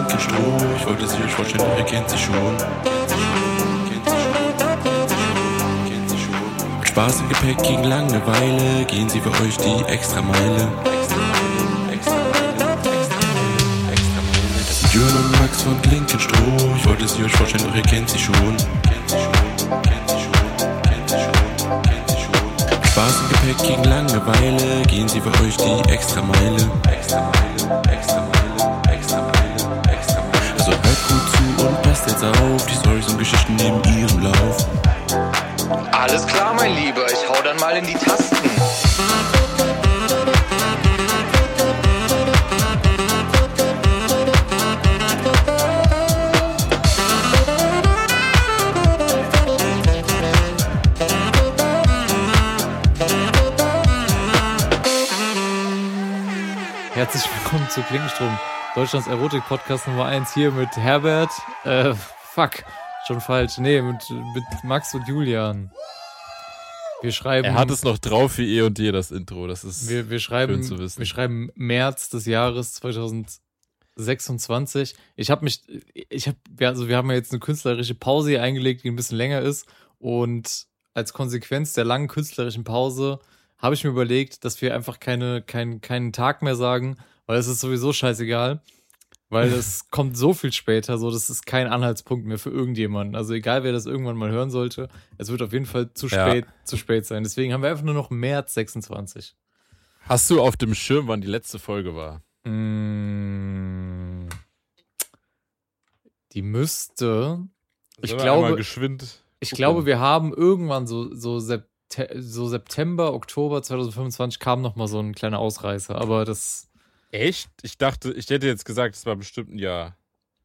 linken Stroh. Ich wollte sie euch vorstellen, doch ihr kennt sie schon. Mit Spaß im Gepäck gegen Langeweile gehen sie für euch die Extrameile. Das sind Jürgen und Max von linken Stroh. Ich wollte sie euch vorstellen, doch ihr kennt sie schon. Mit Spaß im Gepäck gegen Langeweile gehen sie für euch die Extrameile. Also hört gut zu und passt jetzt auf, die Storys und Geschichten nehmen ihren Lauf. Alles klar, mein Lieber, ich hau dann mal in die Tasten. Herzlich willkommen zu Klinkenstrom, Deutschlands Erotik-Podcast Nummer 1 hier mit Herbert, schon falsch, mit Max und Julian. Wir schreiben... Er hat es noch drauf wie eh und je, das Intro, das ist wir schreiben, schön zu wissen. Wir schreiben März des Jahres 2026. Wir haben ja jetzt eine künstlerische Pause hier eingelegt, die ein bisschen länger ist, und als Konsequenz der langen künstlerischen Pause habe ich mir überlegt, dass wir einfach keinen Tag mehr sagen, weil es ist sowieso scheißegal, weil es kommt so viel später, so das ist kein Anhaltspunkt mehr für irgendjemanden. Also egal, wer das irgendwann mal hören sollte, es wird auf jeden Fall zu spät sein. Deswegen haben wir einfach nur noch März 26. Hast du auf dem Schirm, wann die letzte Folge war? Die müsste... Ich glaube, wir haben irgendwann so September, Oktober 2025 kam nochmal so ein kleiner Ausreißer, aber das... Echt? Ich hätte jetzt gesagt, es war bestimmt ein Jahr.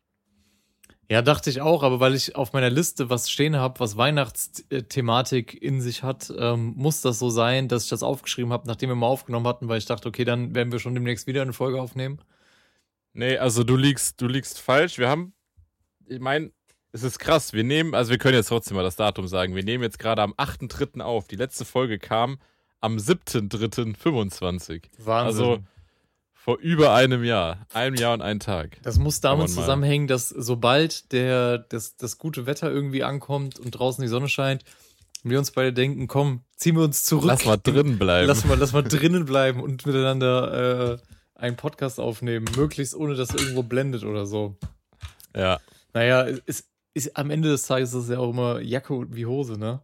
Ja, dachte ich auch, aber weil ich auf meiner Liste was stehen habe, was Weihnachtsthematik in sich hat, muss das so sein, dass ich das aufgeschrieben habe, nachdem wir mal aufgenommen hatten, weil ich dachte, okay, dann werden wir schon demnächst wieder eine Folge aufnehmen. Nee, also du liegst falsch. Ich meine, es ist krass, wir können jetzt trotzdem mal das Datum sagen. Wir nehmen jetzt gerade am 8.3. auf. Die letzte Folge kam am 7.3.25. Wahnsinn. Also vor über einem Jahr. Einem Jahr und einen Tag. Das muss damit zusammenhängen, dass sobald das gute Wetter irgendwie ankommt und draußen die Sonne scheint, wir uns beide denken, komm, ziehen wir uns zurück. Lass mal drinnen bleiben. Lass mal drinnen bleiben und miteinander einen Podcast aufnehmen. Möglichst ohne, dass irgendwo blendet oder so. Ja. Naja, am Ende des Tages ist es ja auch immer Jacke wie Hose, ne?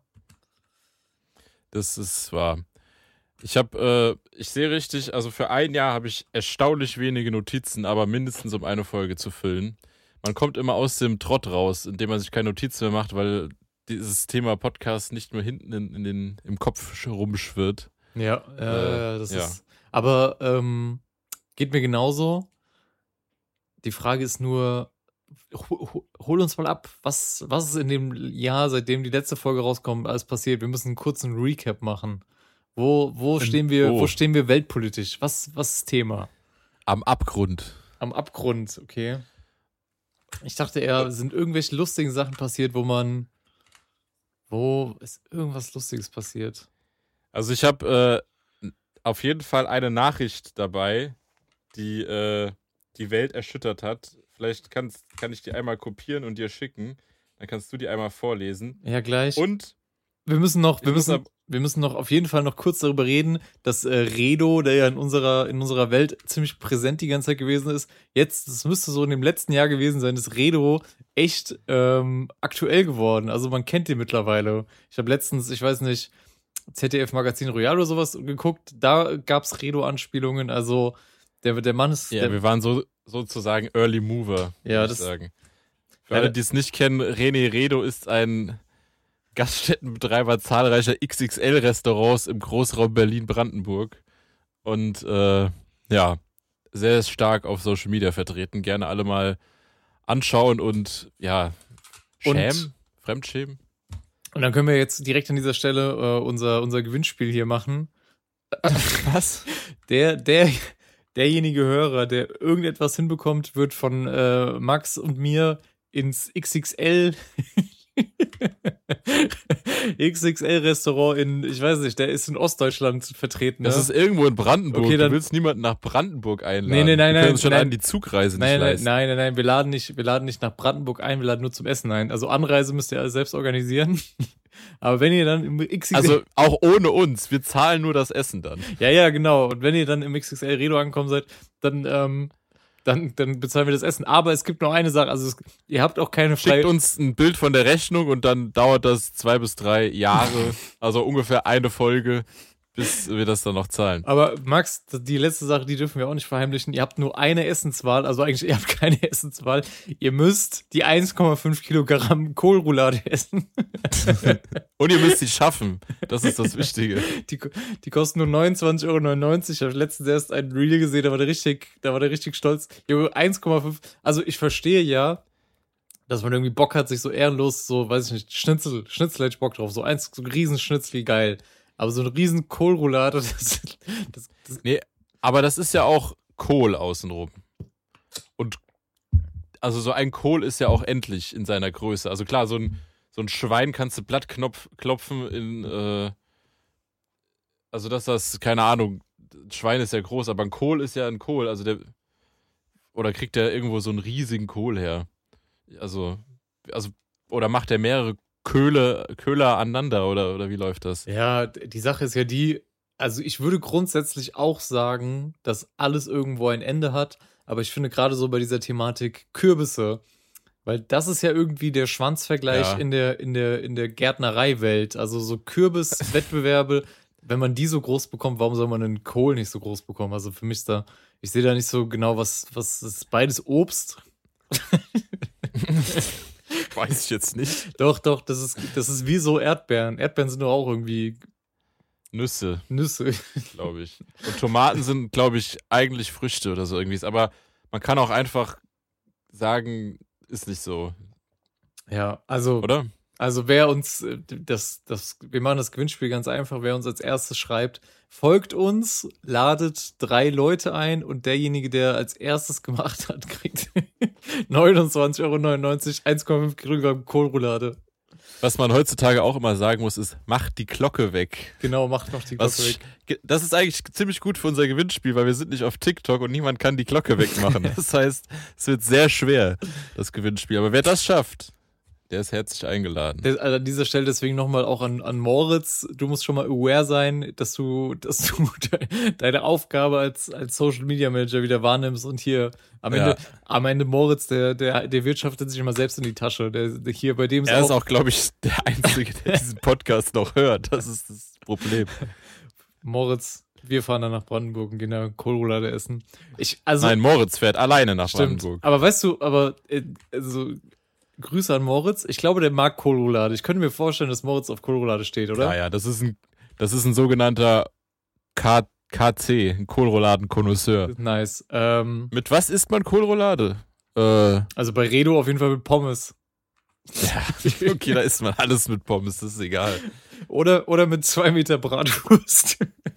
Das ist wahr. Ich sehe richtig, also für ein Jahr habe ich erstaunlich wenige Notizen, aber mindestens um eine Folge zu füllen. Man kommt immer aus dem Trott raus, indem man sich keine Notizen mehr macht, weil dieses Thema Podcast nicht nur hinten im Kopf rumschwirrt. Ja, das ist... Aber geht mir genauso. Die Frage ist nur, hol uns mal ab, was ist in dem Jahr, seitdem die letzte Folge rauskommt, alles passiert? Wir müssen einen kurzen Recap machen. Wo stehen wir weltpolitisch? Was ist Thema? Am Abgrund. Am Abgrund, okay. Ich dachte eher, sind irgendwelche lustigen Sachen passiert, wo ist irgendwas Lustiges passiert? Also ich habe auf jeden Fall eine Nachricht dabei, die die Welt erschüttert hat. Vielleicht kann ich die einmal kopieren und dir schicken. Dann kannst du die einmal vorlesen. Ja, gleich. Und wir müssen noch auf jeden Fall noch kurz darüber reden, dass Redo, der ja in unserer Welt ziemlich präsent die ganze Zeit gewesen ist, jetzt, das müsste so in dem letzten Jahr gewesen sein, ist Redo echt aktuell geworden. Also man kennt den mittlerweile. Ich habe letztens, ich weiß nicht, ZDF Magazin Royal oder sowas geguckt, da gab's Redo-Anspielungen, also der Mann ist... Ja, wir waren sozusagen Early Mover, würde ich sagen. Für alle, die es nicht kennen, René Redo ist ein Gaststättenbetreiber zahlreicher XXL-Restaurants im Großraum Berlin-Brandenburg und sehr stark auf Social Media vertreten. Gerne alle mal anschauen und fremdschämen. Und dann können wir jetzt direkt an dieser Stelle unser Gewinnspiel hier machen. Was? Derjenige Hörer, der irgendetwas hinbekommt, wird von Max und mir ins XXL XXL-Restaurant in, ich weiß nicht, der ist in Ostdeutschland vertreten. Das ne? ist irgendwo in Brandenburg. Okay, dann- Du willst niemanden nach Brandenburg einladen. Nee, Wir können nein, uns schon nein. an die Zugreise nicht Nein, leisten. nein, wir laden nicht nach Brandenburg ein, wir laden nur zum Essen ein. Also Anreise müsst ihr alles selbst organisieren. Aber wenn ihr dann im XXL... Also auch ohne uns. Wir zahlen nur das Essen dann. Ja, genau. Und wenn ihr dann im XXL Redo angekommen seid, dann bezahlen wir das Essen. Aber es gibt noch eine Sache, also ihr habt auch keine Schickt uns ein Bild von der Rechnung und dann dauert das 2 bis 3 Jahre, also ungefähr eine Folge, bis wir das dann noch zahlen. Aber Max, die letzte Sache, die dürfen wir auch nicht verheimlichen. Ihr habt nur eine Essenswahl, also eigentlich, ihr habt keine Essenswahl. Ihr müsst die 1,5 Kilogramm Kohlroulade essen. Und ihr müsst sie schaffen. Das ist das Wichtige. Die kosten nur 29,99 €. Ich habe letztens erst ein Reel gesehen, da war der richtig stolz. Junge, 1,5. Also ich verstehe ja, dass man irgendwie Bock hat, sich so ehrenlos, so, weiß ich nicht, Schnitzel hätte ich Bock drauf. So ein Riesenschnitzel, geil. Aber so eine riesen Kohlroulade, das Nee, aber das ist ja auch Kohl außenrum. Und also so ein Kohl ist ja auch endlich in seiner Größe. Also klar, so ein Schwein kannst du platt klopfen in, also dass das, keine Ahnung, ein Schwein ist ja groß, aber ein Kohl ist ja ein Kohl. Also oder kriegt der irgendwo so einen riesigen Kohl her? Also oder macht der mehrere Köhler aneinander oder wie läuft das? Ja, die Sache ist ja die, also ich würde grundsätzlich auch sagen, dass alles irgendwo ein Ende hat, aber ich finde gerade so bei dieser Thematik Kürbisse, weil das ist ja irgendwie der Schwanzvergleich Ja. in der Gärtnereiwelt, also so Kürbiswettbewerbe, wenn man die so groß bekommt, warum soll man einen Kohl nicht so groß bekommen? Also für mich ist da, ich sehe da nicht so genau, was ist beides Obst. Weiß ich jetzt nicht. Doch, das ist wie so Erdbeeren. Erdbeeren sind doch auch irgendwie Nüsse, Nüsse. glaube ich. Und Tomaten sind, glaube ich, eigentlich Früchte oder so irgendwie. Aber man kann auch einfach sagen, ist nicht so, Ja, also oder? wer uns wir machen das Gewinnspiel ganz einfach, wer uns als erstes schreibt, folgt uns, ladet 3 Leute ein und derjenige, der als erstes gemacht hat, kriegt 29,99 €, 1,5 Kilogramm Kohlroulade. Was man heutzutage auch immer sagen muss, ist, macht die Glocke weg. Genau, macht noch die Glocke weg. Das ist eigentlich ziemlich gut für unser Gewinnspiel, weil wir sind nicht auf TikTok und niemand kann die Glocke wegmachen. Das heißt, es wird sehr schwer, das Gewinnspiel. Aber wer das schafft, der ist herzlich eingeladen. Also an dieser Stelle deswegen nochmal auch an Moritz, du musst schon mal aware sein, dass du deine Aufgabe als Social Media Manager wieder wahrnimmst und hier am Ende Moritz, der wirtschaftet sich immer selbst in die Tasche. Der hier bei dem Er ist auch, glaube ich, der Einzige, der diesen Podcast noch hört. Das ist das Problem. Moritz, wir fahren dann nach Brandenburg und gehen da Kohlroulade essen. Nein, Moritz fährt alleine nach Stimmt. Brandenburg. Aber weißt du, also Grüße an Moritz. Ich glaube, der mag Kohlroulade. Ich könnte mir vorstellen, dass Moritz auf Kohlroulade steht, oder? Ja, das ist ein sogenannter KC, ein Kohlrouladen-Konnoisseur. Nice. Mit was isst man Kohlroulade? Also bei Redo auf jeden Fall mit Pommes. Ja, okay, da isst man alles mit Pommes, das ist egal. Oder mit 2 Meter Bratwurst.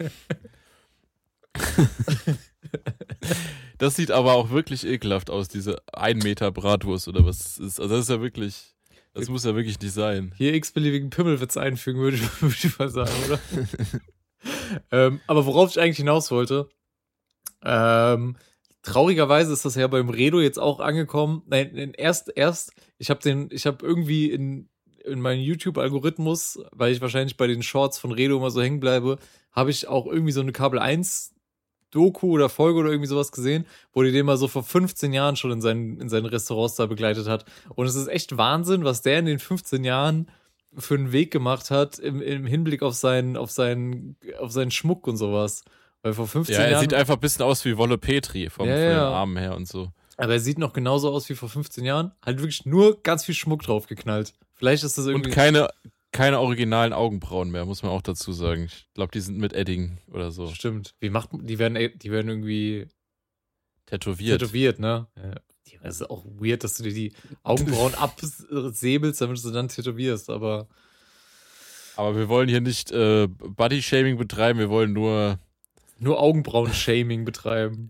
Das sieht aber auch wirklich ekelhaft aus, diese 1 Meter Bratwurst oder was es ist. Also das ist ja wirklich, das muss ja wirklich nicht sein. Hier x-beliebigen Pimmelwitz einfügen, würde ich mal sagen, oder? Aber worauf ich eigentlich hinaus wollte, traurigerweise ist das ja beim Redo jetzt auch angekommen. Nein, erst, ich habe irgendwie in meinen YouTube-Algorithmus, weil ich wahrscheinlich bei den Shorts von Redo immer so hängen bleibe, habe ich auch irgendwie so eine Kabel 1 Doku oder Folge oder irgendwie sowas gesehen, wo die den mal so vor 15 Jahren schon in seinen Restaurants da begleitet hat. Und es ist echt Wahnsinn, was der in den 15 Jahren für einen Weg gemacht hat im Hinblick auf seinen Schmuck und sowas. Weil vor 15 Ja, er Jahren. sieht einfach ein bisschen aus wie Wolle Petri von den Armen her und so. Aber er sieht noch genauso aus wie vor 15 Jahren. Halt wirklich nur ganz viel Schmuck draufgeknallt. Vielleicht ist das irgendwie. Und keine originalen Augenbrauen mehr, muss man auch dazu sagen. Ich glaube, die sind mit Edding oder so. Stimmt. Die werden irgendwie Tätowiert. ne? Ja. Das ist auch weird, dass du dir die Augenbrauen absäbelst, damit du sie dann tätowierst, aber wir wollen hier nicht Body-Shaming betreiben, wir wollen nur Augenbrauen-Shaming betreiben.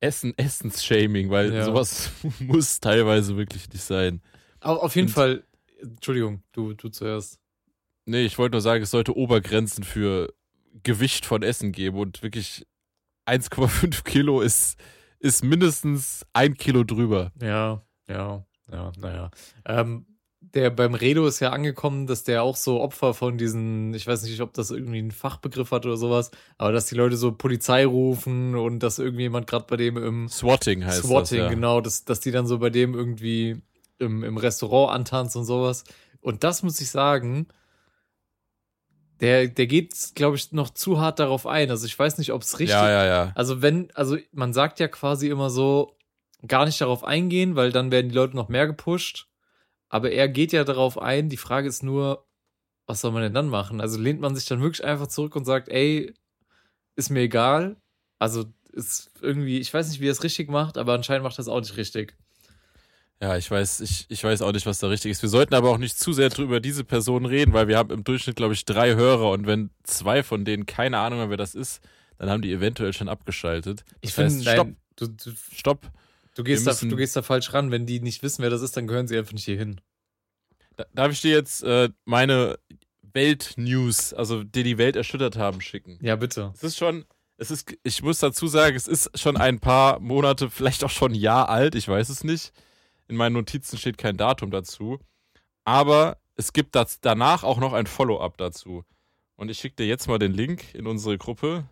Essens-Shaming, weil sowas muss teilweise wirklich nicht sein. Aber auf jeden Fall, Entschuldigung, du zuerst. Nee, ich wollte nur sagen, es sollte Obergrenzen für Gewicht von Essen geben und wirklich 1,5 Kilo ist mindestens 1 Kilo drüber. Ja, naja. Der beim Redo ist ja angekommen, dass der auch so Opfer von diesen, ich weiß nicht, ob das irgendwie einen Fachbegriff hat oder sowas, aber dass die Leute so Polizei rufen und dass irgendjemand gerade bei dem im Swatting heißt Swatting, das, ja. genau, dass die dann so bei dem irgendwie im Restaurant antanzen und sowas. Und das muss ich sagen, der geht, glaube ich, noch zu hart darauf ein. Also ich weiß nicht, ob es richtig. Ja. Also man sagt ja quasi immer so, gar nicht darauf eingehen, weil dann werden die Leute noch mehr gepusht. Aber er geht ja darauf ein. Die Frage ist nur, was soll man denn dann machen? Also lehnt man sich dann wirklich einfach zurück und sagt, ey, ist mir egal. Also ist irgendwie, ich weiß nicht, wie er es richtig macht, aber anscheinend macht er es auch nicht richtig. Ja, ich weiß auch nicht, was da richtig ist. Wir sollten aber auch nicht zu sehr über diese Person reden, weil wir haben im Durchschnitt, glaube ich, 3 Hörer und wenn 2 von denen keine Ahnung haben, wer das ist, dann haben die eventuell schon abgeschaltet. Ich finde, Stopp. Du gehst da falsch ran. Wenn die nicht wissen, wer das ist, dann gehören sie einfach nicht hier hin. Darf ich dir jetzt meine Welt-News, also die Welt erschüttert haben, schicken? Ja, bitte. Ich muss dazu sagen, es ist schon ein paar Monate, vielleicht auch schon ein Jahr alt, ich weiß es nicht. In meinen Notizen steht kein Datum dazu. Aber es gibt danach auch noch ein Follow-up dazu. Und ich schicke dir jetzt mal den Link in unsere Gruppe.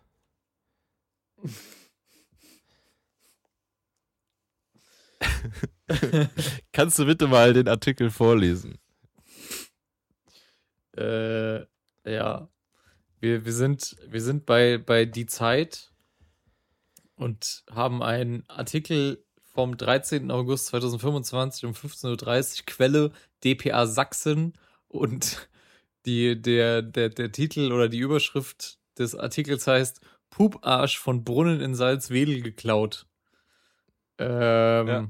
Kannst du bitte mal den Artikel vorlesen? Ja. Wir sind bei Die Zeit und haben einen Artikel vom 13. August 2025 um 15:30 Uhr, Quelle dpa Sachsen und der Titel oder die Überschrift des Artikels heißt Puparsch von Brunnen in Salzwedel geklaut. Ja.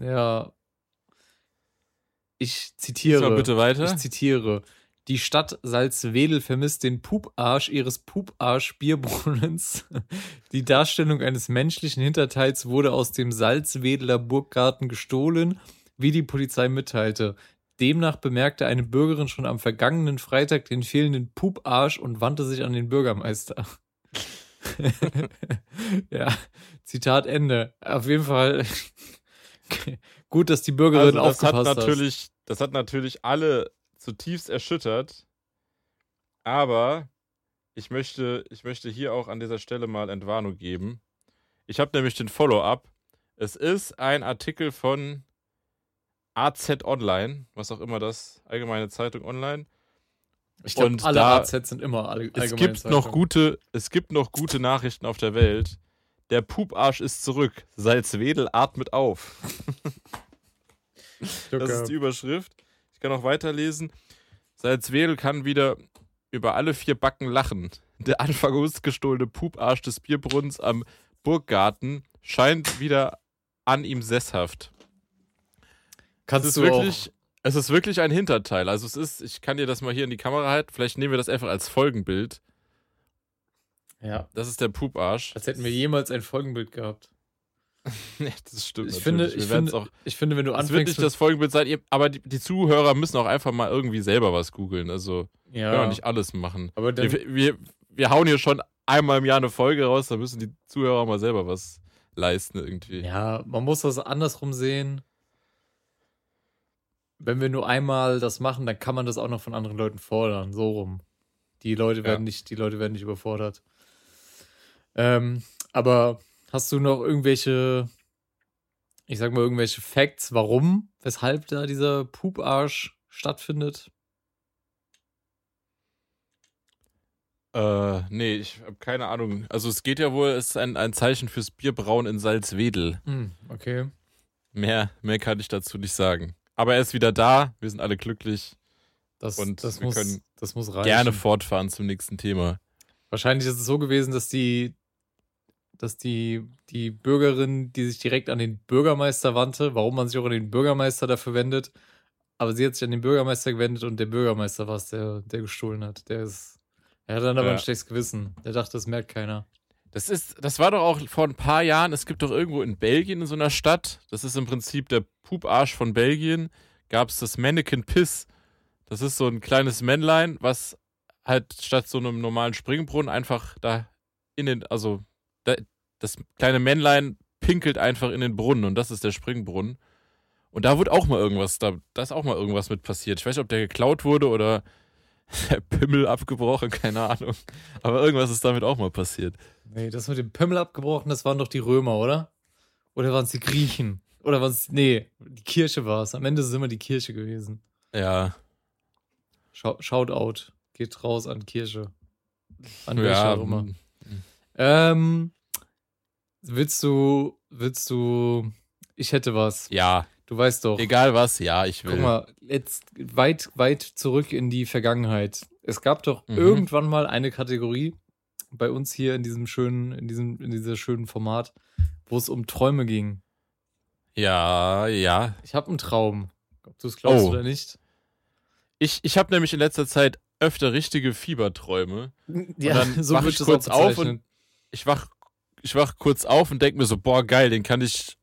Ich zitiere. Lies mal bitte weiter. Ich zitiere. Die Stadt Salzwedel vermisst den Puparsch ihres Puparsch-Bierbrunnens. Die Darstellung eines menschlichen Hinterteils wurde aus dem Salzwedeler Burggarten gestohlen, wie die Polizei mitteilte. Demnach bemerkte eine Bürgerin schon am vergangenen Freitag den fehlenden Puparsch und wandte sich an den Bürgermeister. Ja, Zitat Ende. Auf jeden Fall gut, dass die Bürgerin aufgepasst hat. Das hat natürlich alle zutiefst erschüttert, aber ich möchte hier auch an dieser Stelle mal Entwarnung geben. Ich habe nämlich den Follow-up. Es ist ein Artikel von AZ Online, was auch immer das, Allgemeine Zeitung Online. Ich glaube, alle AZ sind immer allgemeine Zeitung. Es gibt noch gute Nachrichten auf der Welt. Der Puparsch ist zurück. Salzwedel atmet auf. Das ist die Überschrift. Ich kann auch weiterlesen. Salzwedel kann wieder über alle 4 Backen lachen. Der Anfang August gestohlene Puparsch des Bierbrunnens am Burggarten scheint wieder an ihm sesshaft. Es ist wirklich ein Hinterteil. Also ich kann dir das mal hier in die Kamera halten. Vielleicht nehmen wir das einfach als Folgenbild. Ja. Das ist der Puparsch. Als hätten wir jemals ein Folgenbild gehabt. Ja, das stimmt. Ich finde, wenn du anfängst. Es wird nicht das Folgenbild sein, aber die Zuhörer müssen auch einfach mal irgendwie selber was googeln. Also, wir können auch nicht alles machen. Aber dann, wir hauen hier schon einmal im Jahr eine Folge raus, da müssen die Zuhörer mal selber was leisten irgendwie. Ja, man muss das andersrum sehen. Wenn wir nur einmal das machen, dann kann man das auch noch von anderen Leuten fordern. So rum. Die Leute werden nicht überfordert. Aber hast du noch irgendwelche Facts, weshalb da dieser Puparsch stattfindet? Nee, ich habe keine Ahnung. Also es geht ja wohl, es ist ein Zeichen fürs Bierbrauen in Salzwedel. Okay. Mehr kann ich dazu nicht sagen. Aber er ist wieder da, wir sind alle glücklich. Das können muss reichen. Gerne fortfahren zum nächsten Thema. Wahrscheinlich ist es so gewesen, dass die Bürgerin, die sich direkt an den Bürgermeister wandte, warum man sich auch an den Bürgermeister dafür wendet, aber sie hat sich an den Bürgermeister gewendet und der Bürgermeister war es, der gestohlen hat. Er hat dann aber ein schlechtes Gewissen. Der dachte, das merkt keiner. Das war doch auch vor ein paar Jahren, es gibt doch irgendwo in Belgien in so einer Stadt, das ist im Prinzip der Puparsch von Belgien, gab es das Mannequin Piss Das ist so ein kleines Männlein, was halt statt so einem normalen Springbrunnen einfach da das kleine Männlein pinkelt einfach in den Brunnen und das ist der Springbrunnen. Und da wurde auch mal irgendwas, da ist auch mal irgendwas mit passiert. Ich weiß nicht, ob der geklaut wurde oder der Pimmel abgebrochen, keine Ahnung. Aber irgendwas ist damit auch mal passiert. Nee, das mit dem Pimmel abgebrochen, das waren doch die Römer, oder? Oder waren es die Griechen? Oder was? Nee, die Kirche war es. Am Ende ist es immer die Kirche gewesen. Ja. Shoutout. Geht raus an Kirche. An Ja, welcher auch immer. Willst du, ich hätte was. Ja, Du weißt doch. egal was, ja, ich will. Guck mal, jetzt weit zurück in die Vergangenheit. Es gab doch Mhm. irgendwann mal eine Kategorie bei uns hier in diesem schönen Format, wo es um Träume ging. Ja. Ich habe einen Traum. Ob du es glaubst Oh. oder nicht. Ich habe nämlich in letzter Zeit öfter richtige Fieberträume. Ja, dann so wach wird ich es kurz auch auf bezeichnet. Ich wach kurz auf und denke mir so, boah, geil, den kann ich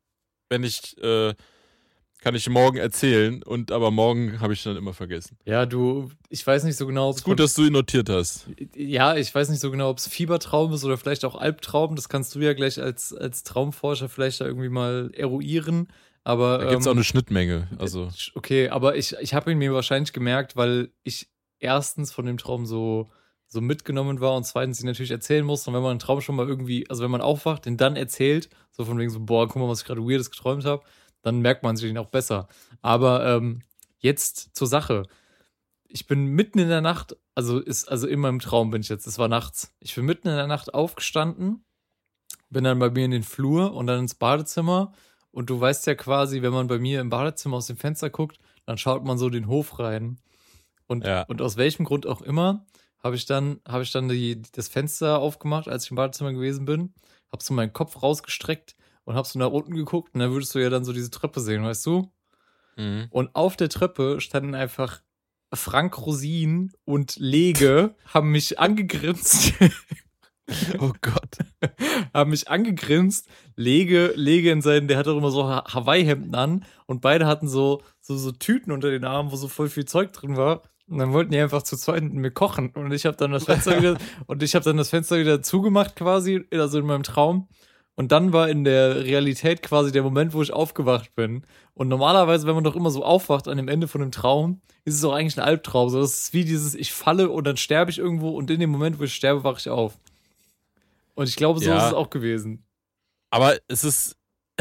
morgen erzählen. Aber morgen habe ich dann immer vergessen. Ja, ich weiß nicht so genau, ob Ist gut, dass du ihn notiert hast. Ja, ich weiß nicht so genau, ob es Fiebertraum ist oder vielleicht auch Albtraum. Das kannst du ja gleich als Traumforscher vielleicht da irgendwie mal eruieren. Aber Da gibt es auch eine Schnittmenge. Also, okay, aber ich habe ihn mir wahrscheinlich gemerkt, weil ich erstens von dem Traum so mitgenommen war und zweitens ihn natürlich erzählen musste. Und wenn man einen Traum schon mal irgendwie, also wenn man aufwacht, den dann erzählt, so von wegen so, boah, guck mal, was ich gerade Weirdes geträumt habe, dann merkt man sich den auch besser. Aber jetzt zur Sache. Ich bin mitten in der Nacht, also in meinem Traum bin ich jetzt, es war nachts. Ich bin mitten in der Nacht aufgestanden, bin dann bei mir in den Flur und dann ins Badezimmer. Und du weißt ja quasi, wenn man bei mir im Badezimmer aus dem Fenster guckt, dann schaut man so den Hof rein. Und aus welchem Grund auch immer, habe ich dann das Fenster aufgemacht, als ich im Badezimmer gewesen bin, habe so meinen Kopf rausgestreckt und habe so nach unten geguckt und dann würdest du ja dann so diese Treppe sehen, weißt du? mhm. Und auf der Treppe standen einfach Frank Rosin und Lege, haben mich angegrinst. Oh Gott. Haben mich angegrinst. Lege in seinen, der hatte auch immer so Hawaii-Hemden an und beide hatten so Tüten unter den Armen, wo so voll viel Zeug drin war. Und dann wollten die einfach zu zweit mit mir kochen. Und ich habe dann das Fenster wieder zugemacht quasi, also in meinem Traum. Und dann war in der Realität quasi der Moment, wo ich aufgewacht bin. Und normalerweise, wenn man doch immer so aufwacht an dem Ende von einem Traum, ist es auch eigentlich ein Albtraum. So, das ist wie dieses, ich falle und dann sterbe ich irgendwo und in dem Moment, wo ich sterbe, wache ich auf. Und ich glaube, so ist es auch gewesen. Aber es ist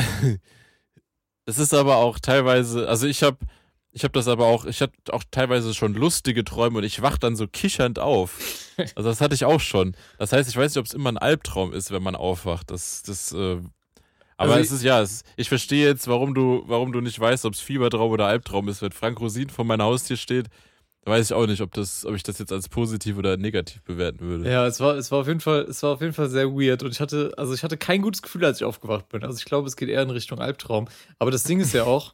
aber auch teilweise, also ich hatte auch teilweise schon lustige Träume und ich wach dann so kichernd auf. Also das hatte ich auch schon. Das heißt, ich weiß nicht, ob es immer ein Albtraum ist, wenn man aufwacht. Aber Also ich verstehe jetzt, warum du nicht weißt, ob es Fiebertraum oder Albtraum ist. Wenn Frank Rosin vor meiner Haustür steht, da weiß ich auch nicht, ob ich das jetzt als positiv oder negativ bewerten würde. Ja, es war auf jeden Fall sehr weird und ich hatte kein gutes Gefühl, als ich aufgewacht bin. Also ich glaube, es geht eher in Richtung Albtraum. Aber das Ding ist ja auch,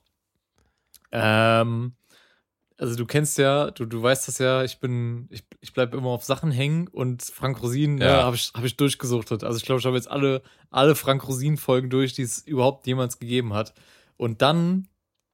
also du kennst ja, du weißt das ja, ich bleibe immer auf Sachen hängen und Frank Rosin habe ich durchgesuchtet. Also ich glaube, ich habe jetzt alle Frank Rosin-Folgen durch, die es überhaupt jemals gegeben hat. Und dann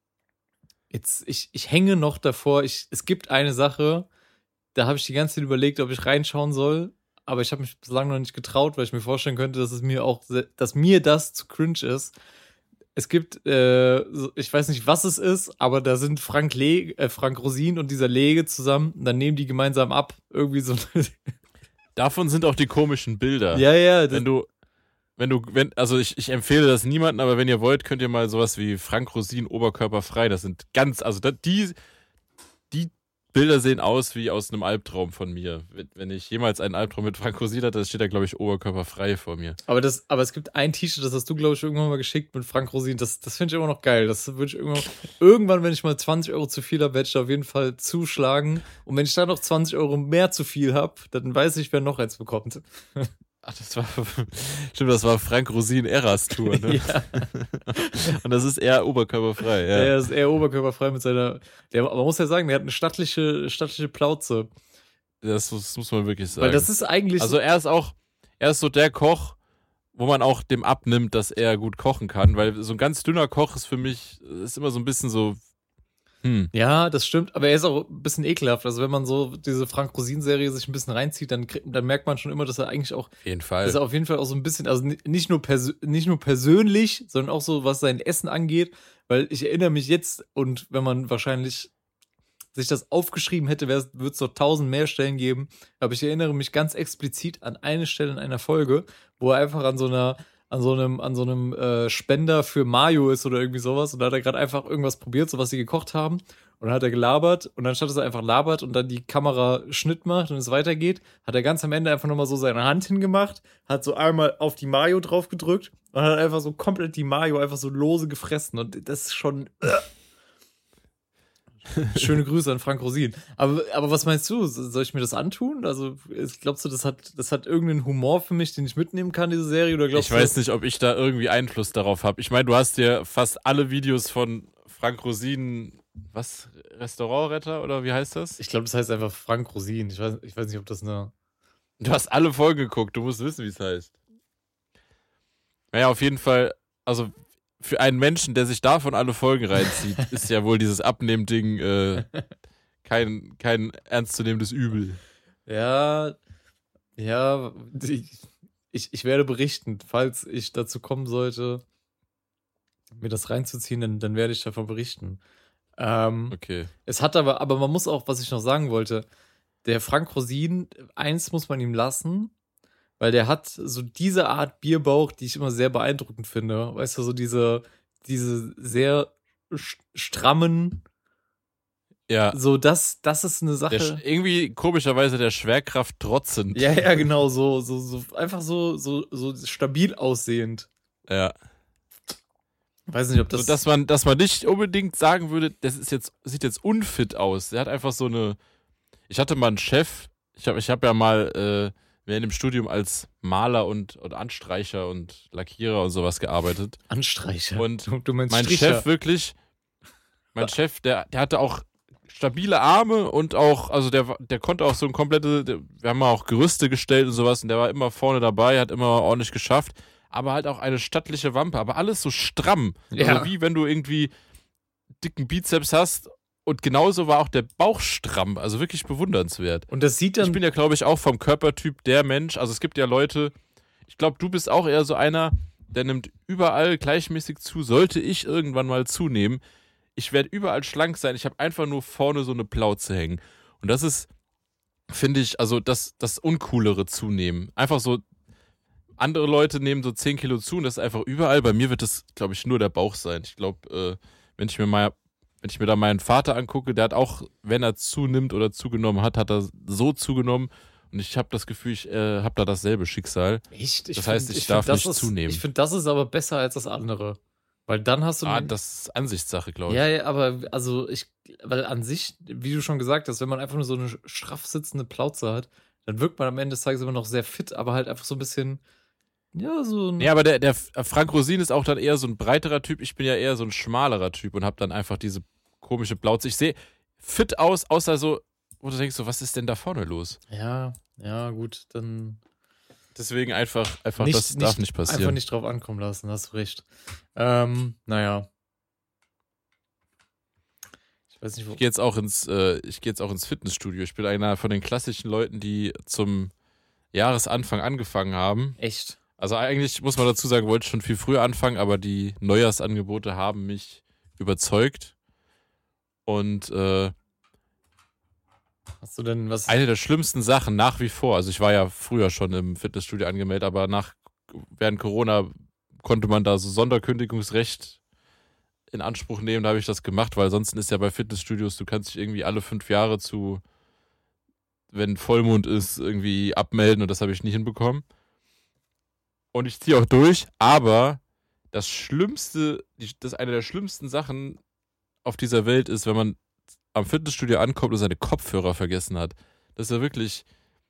ich hänge noch davor, es gibt eine Sache, da habe ich die ganze Zeit überlegt, ob ich reinschauen soll, aber ich habe mich bislang noch nicht getraut, weil ich mir vorstellen könnte, dass mir das zu cringe ist. Es gibt, ich weiß nicht, was es ist, aber da sind Frank Rosin und dieser Lege zusammen und dann nehmen die gemeinsam ab. Irgendwie so. Davon sind auch die komischen Bilder. Ja. Also ich empfehle das niemandem, aber wenn ihr wollt, könnt ihr mal sowas wie Frank Rosin oberkörperfrei, das sind die Bilder sehen aus wie aus einem Albtraum von mir. Wenn ich jemals einen Albtraum mit Frank Rosin hatte, steht da, glaube ich, oberkörperfrei vor mir. Aber es gibt ein T-Shirt, das hast du, glaube ich, irgendwann mal geschickt mit Frank Rosin. Das finde ich immer noch geil. Das würde ich irgendwann, wenn ich mal 20 Euro zu viel habe, werde ich da auf jeden Fall zuschlagen. Und wenn ich da noch 20 Euro mehr zu viel habe, dann weiß ich, wer noch eins bekommt. Ach, das war Frank Rosin Eras Tour, ne? Ja. Und das ist eher oberkörperfrei, ja. Ja, das ist eher oberkörperfrei mit seiner. Man muss ja sagen, der hat eine stattliche Plauze. Das muss man wirklich sagen. Weil das ist eigentlich. Also er ist so der Koch, wo man auch dem abnimmt, dass er gut kochen kann, weil so ein ganz dünner Koch ist für mich, ist immer so ein bisschen so Ja, das stimmt, aber er ist auch ein bisschen ekelhaft. Also wenn man so diese Frank-Rosin-Serie sich ein bisschen reinzieht, dann merkt man schon immer, dass er eigentlich auch, Auf jeden Fall. dass er auf jeden Fall auch so ein bisschen, also nicht nur persönlich, sondern auch so, was sein Essen angeht, weil ich erinnere mich jetzt, und wenn man wahrscheinlich sich das aufgeschrieben hätte, würde es dort 1000 mehr Stellen geben, aber ich erinnere mich ganz explizit an eine Stelle in einer Folge, wo er einfach an so einem Spender für Mayo ist oder irgendwie sowas. Und da hat er gerade einfach irgendwas probiert, so was sie gekocht haben. Und dann hat er gelabert. Und dann statt dass er einfach labert und dann die Kamera Schnitt macht und es weitergeht, hat er ganz am Ende einfach nochmal so seine Hand hingemacht, hat so einmal auf die Mayo drauf gedrückt und hat einfach so komplett die Mayo einfach so lose gefressen. Und das ist schon. Schöne Grüße an Frank Rosin. Aber was meinst du? Soll ich mir das antun? Also, glaubst du, das hat irgendeinen Humor für mich, den ich mitnehmen kann, diese Serie? Oder glaubst Ich weiß nicht, ob ich da irgendwie Einfluss darauf habe. Ich meine, du hast dir fast alle Videos von Frank Rosin, was? Restaurantretter oder wie heißt das? Ich glaube, das heißt einfach Frank Rosin. Ich weiß nicht, ob das eine. Du hast alle Folgen geguckt, du musst wissen, wie es heißt. Naja, auf jeden Fall, also für einen Menschen, der sich davon alle Folgen reinzieht, ist ja wohl dieses Abnehmding kein ernstzunehmendes Übel. Ja, ich werde berichten, falls ich dazu kommen sollte, mir das reinzuziehen, dann werde ich davon berichten. Okay. Es hat aber man muss auch, was ich noch sagen wollte, der Frank Rosin, eins muss man ihm lassen, weil der hat so diese Art Bierbauch, die ich immer sehr beeindruckend finde. Weißt du, so diese sehr strammen, Ja. so das ist eine Sache. Irgendwie komischerweise der Schwerkraft trotzend. Ja, genau, so einfach so stabil aussehend. Ja. Weiß nicht, ob das. So, dass man nicht unbedingt sagen würde, sieht jetzt unfit aus. Der hat einfach so eine. Ich hatte mal einen Chef, ich hab ja mal während dem Studium als Maler und Anstreicher und Lackierer und sowas gearbeitet. Anstreicher. Und du meinst mein Stricher. Chef, der hatte auch stabile Arme und auch, also der konnte auch so ein wir haben auch Gerüste gestellt und sowas und der war immer vorne dabei, hat immer ordentlich geschafft, aber halt auch eine stattliche Wampe, aber alles so stramm. Ja. Also wie wenn du irgendwie dicken Bizeps hast. Und genauso war auch der Bauch stramm, also wirklich bewundernswert. Und das sieht dann. Ich bin ja, glaube ich, auch vom Körpertyp der Mensch. Also es gibt ja Leute, ich glaube, du bist auch eher so einer, der nimmt überall gleichmäßig zu. Sollte ich irgendwann mal zunehmen, ich werde überall schlank sein. Ich habe einfach nur vorne so eine Plauze hängen. Und das ist, finde ich, also das uncoolere Zunehmen. Einfach so, andere Leute nehmen so 10 Kilo zu und das ist einfach überall. Bei mir wird das, glaube ich, nur der Bauch sein. Ich glaube, wenn ich mir da meinen Vater angucke, der hat auch, wenn er zunimmt oder zugenommen hat er so zugenommen. Und ich habe das Gefühl, ich habe da dasselbe Schicksal. Echt? Das heißt, ich darf nicht zunehmen. Ich finde, das ist aber besser als das andere. Weil dann hast du. Das ist Ansichtssache, glaube ich. Ja, aber also weil an sich, wie du schon gesagt hast, wenn man einfach nur so eine straff sitzende Plauze hat, dann wirkt man am Ende des Tages immer noch sehr fit, aber halt einfach so ein bisschen. Ja, so ein. Ja, aber der Frank Rosin ist auch dann eher so ein breiterer Typ. Ich bin ja eher so ein schmalerer Typ und habe dann einfach diese komische Plauze. Ich sehe fit aus, außer so, wo du denkst, so, was ist denn da vorne los? Ja, gut, dann. Deswegen einfach das darf nicht passieren. Einfach nicht drauf ankommen lassen, hast du recht. Naja. Ich weiß nicht, wo. Ich gehe jetzt auch ins Fitnessstudio. Ich bin einer von den klassischen Leuten, die zum Jahresanfang angefangen haben. Echt? Also eigentlich muss man dazu sagen, wollte ich schon viel früher anfangen, aber die Neujahrsangebote haben mich überzeugt. Und Hast du denn was? eine der schlimmsten Sachen nach wie vor, also ich war ja früher schon im Fitnessstudio angemeldet, aber während Corona konnte man da so Sonderkündigungsrecht in Anspruch nehmen, da habe ich das gemacht, weil sonst ist ja bei Fitnessstudios, du kannst dich irgendwie alle 5 Jahre wenn Vollmond ist, irgendwie abmelden und das habe ich nie hinbekommen. Und ich ziehe auch durch, aber das Schlimmste, eine der schlimmsten Sachen auf dieser Welt ist, wenn man am Fitnessstudio ankommt und seine Kopfhörer vergessen hat. Das ist ja wirklich,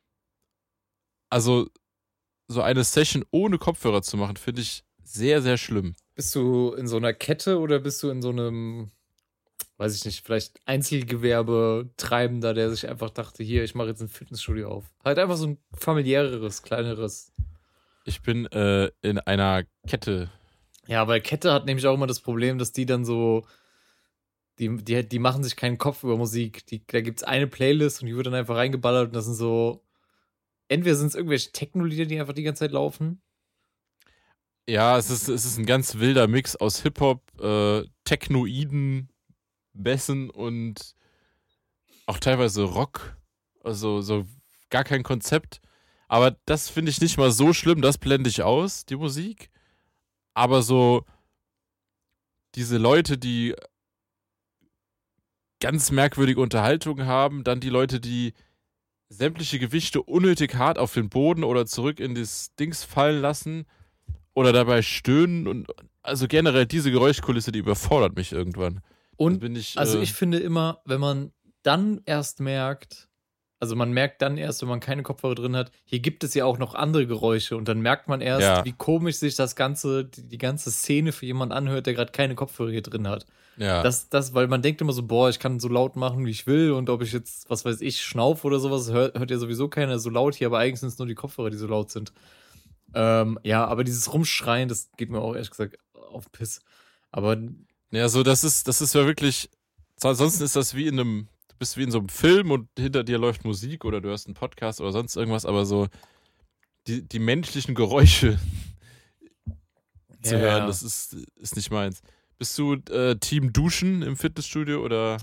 also so eine Session ohne Kopfhörer zu machen, finde ich sehr, sehr schlimm. Bist du in so einer Kette oder bist du in so einem, weiß ich nicht, vielleicht Einzelgewerbe-Treibender, der sich einfach dachte, hier, ich mache jetzt ein Fitnessstudio auf. Halt einfach so ein familiäreres, kleineres. Ich bin in einer Kette. Ja, weil Kette hat nämlich auch immer das Problem, dass die Die machen sich keinen Kopf über Musik. Da gibt's eine Playlist und die wird dann einfach reingeballert und das sind so, entweder sind es irgendwelche Techno-Lieder, die einfach die ganze Zeit laufen. Ja, es ist ein ganz wilder Mix aus Hip-Hop, Technoiden, Bässen und auch teilweise Rock. Also so gar kein Konzept. Aber das finde ich nicht mal so schlimm, das blende ich aus, die Musik. Aber so diese Leute, die ganz merkwürdige Unterhaltung haben, dann die Leute, die sämtliche Gewichte unnötig hart auf den Boden oder zurück in das Dings fallen lassen oder dabei stöhnen und also generell diese Geräuschkulisse, die überfordert mich irgendwann. Und ich finde immer, wenn man dann erst merkt, also man merkt dann erst, wenn man keine Kopfhörer drin hat, hier gibt es ja auch noch andere Geräusche und dann merkt man erst, wie komisch sich die ganze Szene für jemanden anhört, der gerade keine Kopfhörer hier drin hat. Ja. Weil man denkt immer so, boah, ich kann so laut machen, wie ich will und ob ich jetzt, was weiß ich, schnaufe oder sowas, hört ja sowieso keiner so laut hier, aber eigentlich sind es nur die Kopfhörer, die so laut sind. Ja, aber dieses Rumschreien, das geht mir auch ehrlich gesagt auf den Piss. Aber ja, so das ist ja wirklich, ansonsten ist das du bist wie in so einem Film und hinter dir läuft Musik oder du hörst einen Podcast oder sonst irgendwas, aber so die menschlichen Geräusche zu hören, das ist nicht meins. Bist du Team Duschen im Fitnessstudio oder?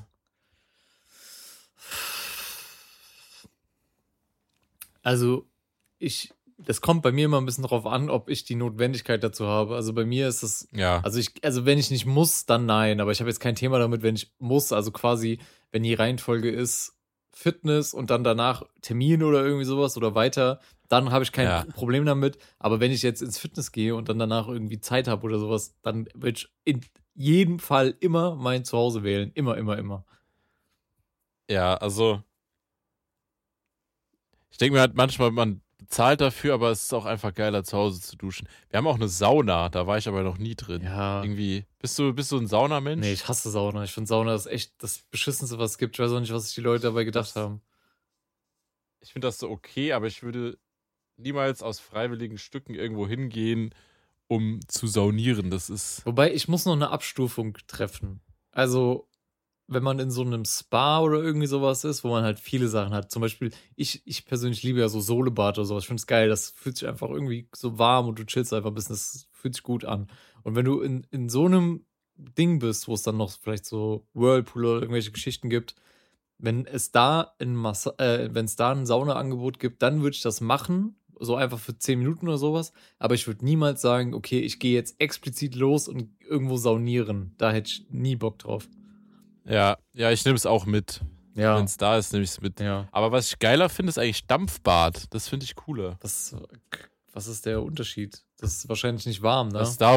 Also, das kommt bei mir immer ein bisschen drauf an, ob ich die Notwendigkeit dazu habe. Also bei mir ist es, also wenn ich nicht muss, dann nein. Aber ich habe jetzt kein Thema damit, wenn ich muss. Also quasi, wenn die Reihenfolge ist Fitness und dann danach Termin oder irgendwie sowas oder weiter, dann habe ich kein Problem damit. Aber wenn ich jetzt ins Fitness gehe und dann danach irgendwie Zeit habe oder sowas, dann würde ich in jedem Fall immer mein Zuhause wählen. Immer, immer, immer. Ja, also ich denke mir halt manchmal, man bezahlt dafür, aber es ist auch einfach geiler, zu Hause zu duschen. Wir haben auch eine Sauna, da war ich aber noch nie drin. Ja. Irgendwie, bist du ein Saunamensch? Nee, ich hasse Sauna. Ich finde Sauna ist echt das Beschissenste, was es gibt. Ich weiß auch nicht, was sich die Leute dabei gedacht haben. Ich finde das so okay, aber ich würde niemals aus freiwilligen Stücken irgendwo hingehen, um zu saunieren. Das ist. Wobei, ich muss noch eine Abstufung treffen. Also, wenn man in so einem Spa oder irgendwie sowas ist, wo man halt viele Sachen hat. Zum Beispiel, ich persönlich liebe ja so Solebad oder sowas. Ich finde es geil. Das fühlt sich einfach irgendwie so warm und du chillst einfach ein bisschen. Das fühlt sich gut an. Und wenn du in so einem Ding bist, wo es dann noch vielleicht so Whirlpool oder irgendwelche Geschichten gibt, wenn es da ein Saunaangebot gibt, dann würde ich das machen. So einfach für 10 Minuten oder sowas. Aber ich würde niemals sagen, okay, ich gehe jetzt explizit los und irgendwo saunieren. Da hätte ich nie Bock drauf. Ja, ich nehme es auch mit. Ja. Wenn es da ist, nehme ich es mit. Ja. Aber was ich geiler finde, ist eigentlich Dampfbad. Das finde ich cooler. Was ist der Unterschied? Das ist wahrscheinlich nicht warm, ne? Das ist da,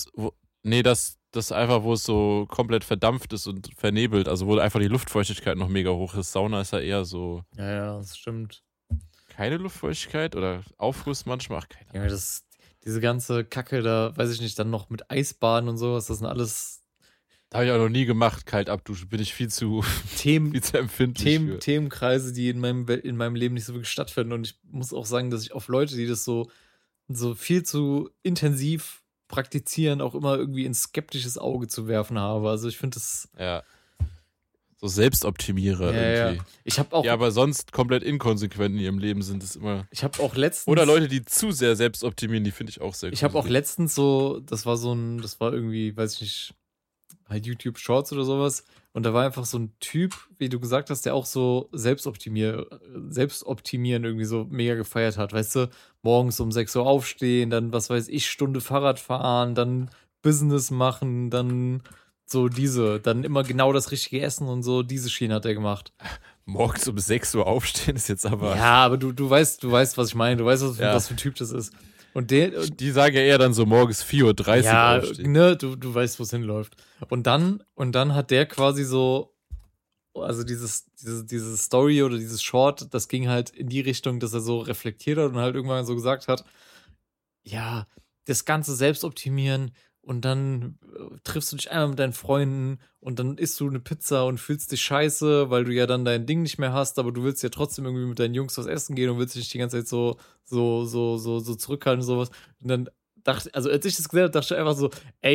das einfach, wo es so komplett verdampft ist und vernebelt. Also wo einfach die Luftfeuchtigkeit noch mega hoch ist. Sauna ist ja eher so. Ja, das stimmt. Keine Luftfeuchtigkeit oder Aufguss manchmal. Ach, keine Ahnung. Ja, diese ganze Kacke da, weiß ich nicht, dann noch mit Eisbaden und sowas, das sind alles. Da habe ich auch noch nie gemacht, kalt abduschen. Bin ich viel zu empfindlich. Themenkreise, die in meinem Leben nicht so wirklich stattfinden. Und ich muss auch sagen, dass ich auf Leute, die das so viel zu intensiv praktizieren, auch immer irgendwie ein skeptisches Auge zu werfen habe. Also ich finde das. Ja. So Selbstoptimierer irgendwie. Ja. Ich habe auch. Ja, aber sonst komplett inkonsequent in ihrem Leben sind es immer. Ich habe auch letztens. Oder Leute, die zu sehr selbst optimieren, die finde ich auch sehr gut. Ich habe auch letztens das war irgendwie, weiß ich nicht, halt YouTube Shorts oder sowas. Und da war einfach so ein Typ, wie du gesagt hast, der auch so Selbstoptimieren irgendwie so mega gefeiert hat. Weißt du, morgens um 6 Uhr aufstehen, dann, was weiß ich, Stunde Fahrrad fahren, dann Business machen, dann dann immer genau das richtige Essen und so, diese Schiene hat er gemacht. Morgens um 6 Uhr aufstehen ist jetzt aber. Ja, aber du weißt, was ich meine. Du weißt, was für ein Typ das ist. Und die sagen ja eher dann so morgens 4:30 Uhr aufstehen. Ne, du weißt, wo es hinläuft. Und dann hat der quasi so, also diese Story oder dieses Short, das ging halt in die Richtung, dass er so reflektiert hat und halt irgendwann so gesagt hat, ja, das ganze Selbstoptimieren und dann triffst du dich einmal mit deinen Freunden und dann isst du eine Pizza und fühlst dich scheiße, weil du ja dann dein Ding nicht mehr hast, aber du willst ja trotzdem irgendwie mit deinen Jungs was essen gehen und willst dich die ganze Zeit so zurückhalten und sowas. Und dann als ich das gesehen habe, dachte ich einfach so, ey,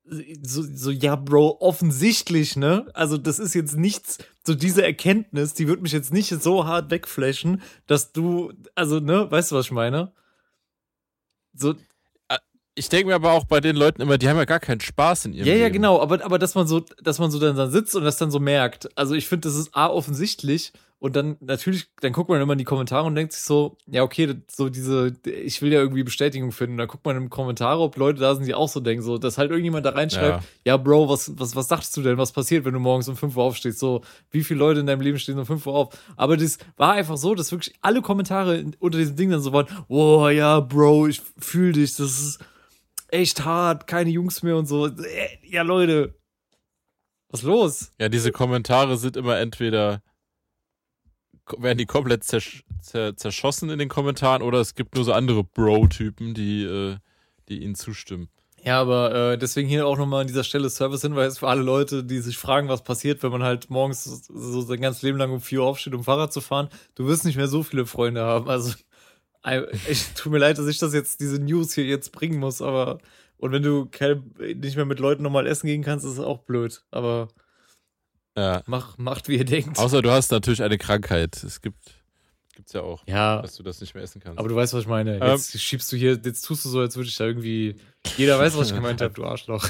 so, ja, Bro, offensichtlich, ne? Also, das ist jetzt nichts, so diese Erkenntnis, die wird mich jetzt nicht so hart wegflashen, dass du, also, ne, weißt du, was ich meine? So, Ich denke mir aber auch bei den Leuten immer, die haben ja gar keinen Spaß in ihrem Leben. ja, genau, aber dass man so dann sitzt und das dann so merkt. Also ich finde, das ist A, offensichtlich und dann natürlich, dann guckt man immer in die Kommentare und denkt sich so, ja, okay, so ich will ja irgendwie Bestätigung finden. Dann guckt man in die Kommentare, ob Leute da sind, die auch so denken, so, dass halt irgendjemand da reinschreibt, ja, Bro, was dachtest du denn, was passiert, wenn du morgens um 5 Uhr aufstehst? So, wie viele Leute in deinem Leben stehen um 5 Uhr auf? Aber das war einfach so, dass wirklich alle Kommentare unter diesem Ding dann so waren, oh ja, Bro, ich fühl dich, das ist echt hart, keine Jungs mehr und so. Ja, Leute. Was ist los? Ja, diese Kommentare sind immer entweder werden die komplett zerschossen in den Kommentaren oder es gibt nur so andere Bro-Typen, die ihnen zustimmen. Ja, aber deswegen hier auch nochmal an dieser Stelle Service-Hinweis für alle Leute, die sich fragen, was passiert, wenn man halt morgens so sein ganzes Leben lang um 4 Uhr aufsteht, um Fahrrad zu fahren. Du wirst nicht mehr so viele Freunde haben. Also tut mir leid, dass ich diese News hier jetzt bringen muss, aber und wenn du nicht mehr mit Leuten nochmal essen gehen kannst, ist es auch blöd. Aber ja. Macht, wie ihr denkt. Außer du hast natürlich eine Krankheit. Gibt's ja auch, ja, dass du das nicht mehr essen kannst. Aber du weißt, was ich meine. Jetzt tust du so, als würde ich da irgendwie. Jeder weiß, was ich gemeint habe, du Arschloch.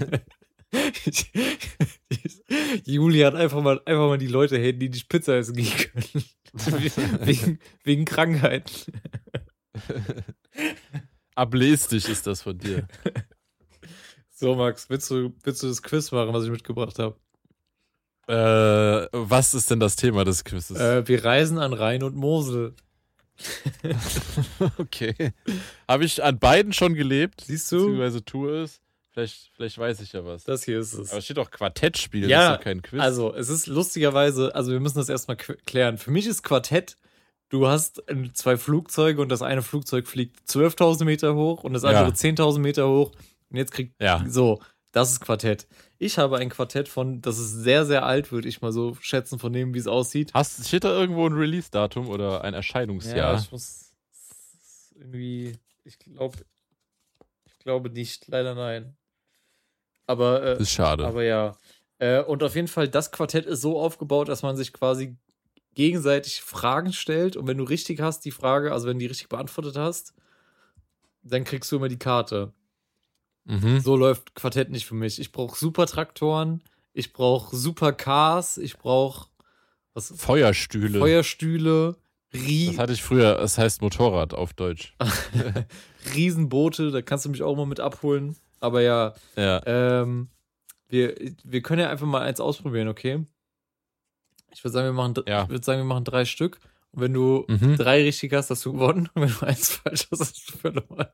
Juli hat einfach mal die Leute haten, die nicht Pizza essen gehen können. wegen Krankheiten. Ablästig ist das von dir. So, Max, willst du das Quiz machen, was ich mitgebracht habe? Was ist denn das Thema des Quizzes? Wir reisen an Rhein und Mosel. Okay. Habe ich an beiden schon gelebt? Siehst du? Beziehungsweise tue es. Vielleicht weiß ich ja was. Das hier ist es. Aber es steht doch Quartettspiel, ja, das ist doch kein Quiz. Also, es ist lustigerweise, wir müssen das erstmal klären. Für mich ist Quartett, du hast 2 Flugzeuge und das eine Flugzeug fliegt 12.000 Meter hoch und das andere 10.000 Meter hoch. Und jetzt das ist Quartett. Ich habe ein Quartett das ist sehr, sehr alt, würde ich mal so schätzen, von dem, wie es aussieht. Steht da irgendwo ein Release-Datum oder ein Erscheinungsjahr? Ja, ich muss irgendwie, ich glaube nicht, leider nein. Aber, das ist schade. Aber ja. Und auf jeden Fall, das Quartett ist so aufgebaut, dass man sich quasi gegenseitig Fragen stellt und wenn du richtig hast, die Frage, also wenn du die richtig beantwortet hast, dann kriegst du immer die Karte. Mhm. So läuft Quartett nicht für mich. Ich brauche Supertraktoren, ich brauche Supercars, ich brauche Feuerstühle. Das hatte ich früher, das heißt Motorrad auf Deutsch. Riesenboote, da kannst du mich auch mal mit abholen. Aber ja. Wir können ja einfach mal eins ausprobieren, okay? Ich würde sagen, wir machen 3 Stück. Und wenn du 3 richtig hast, hast du gewonnen. Und wenn du 1 falsch hast, hast du verloren.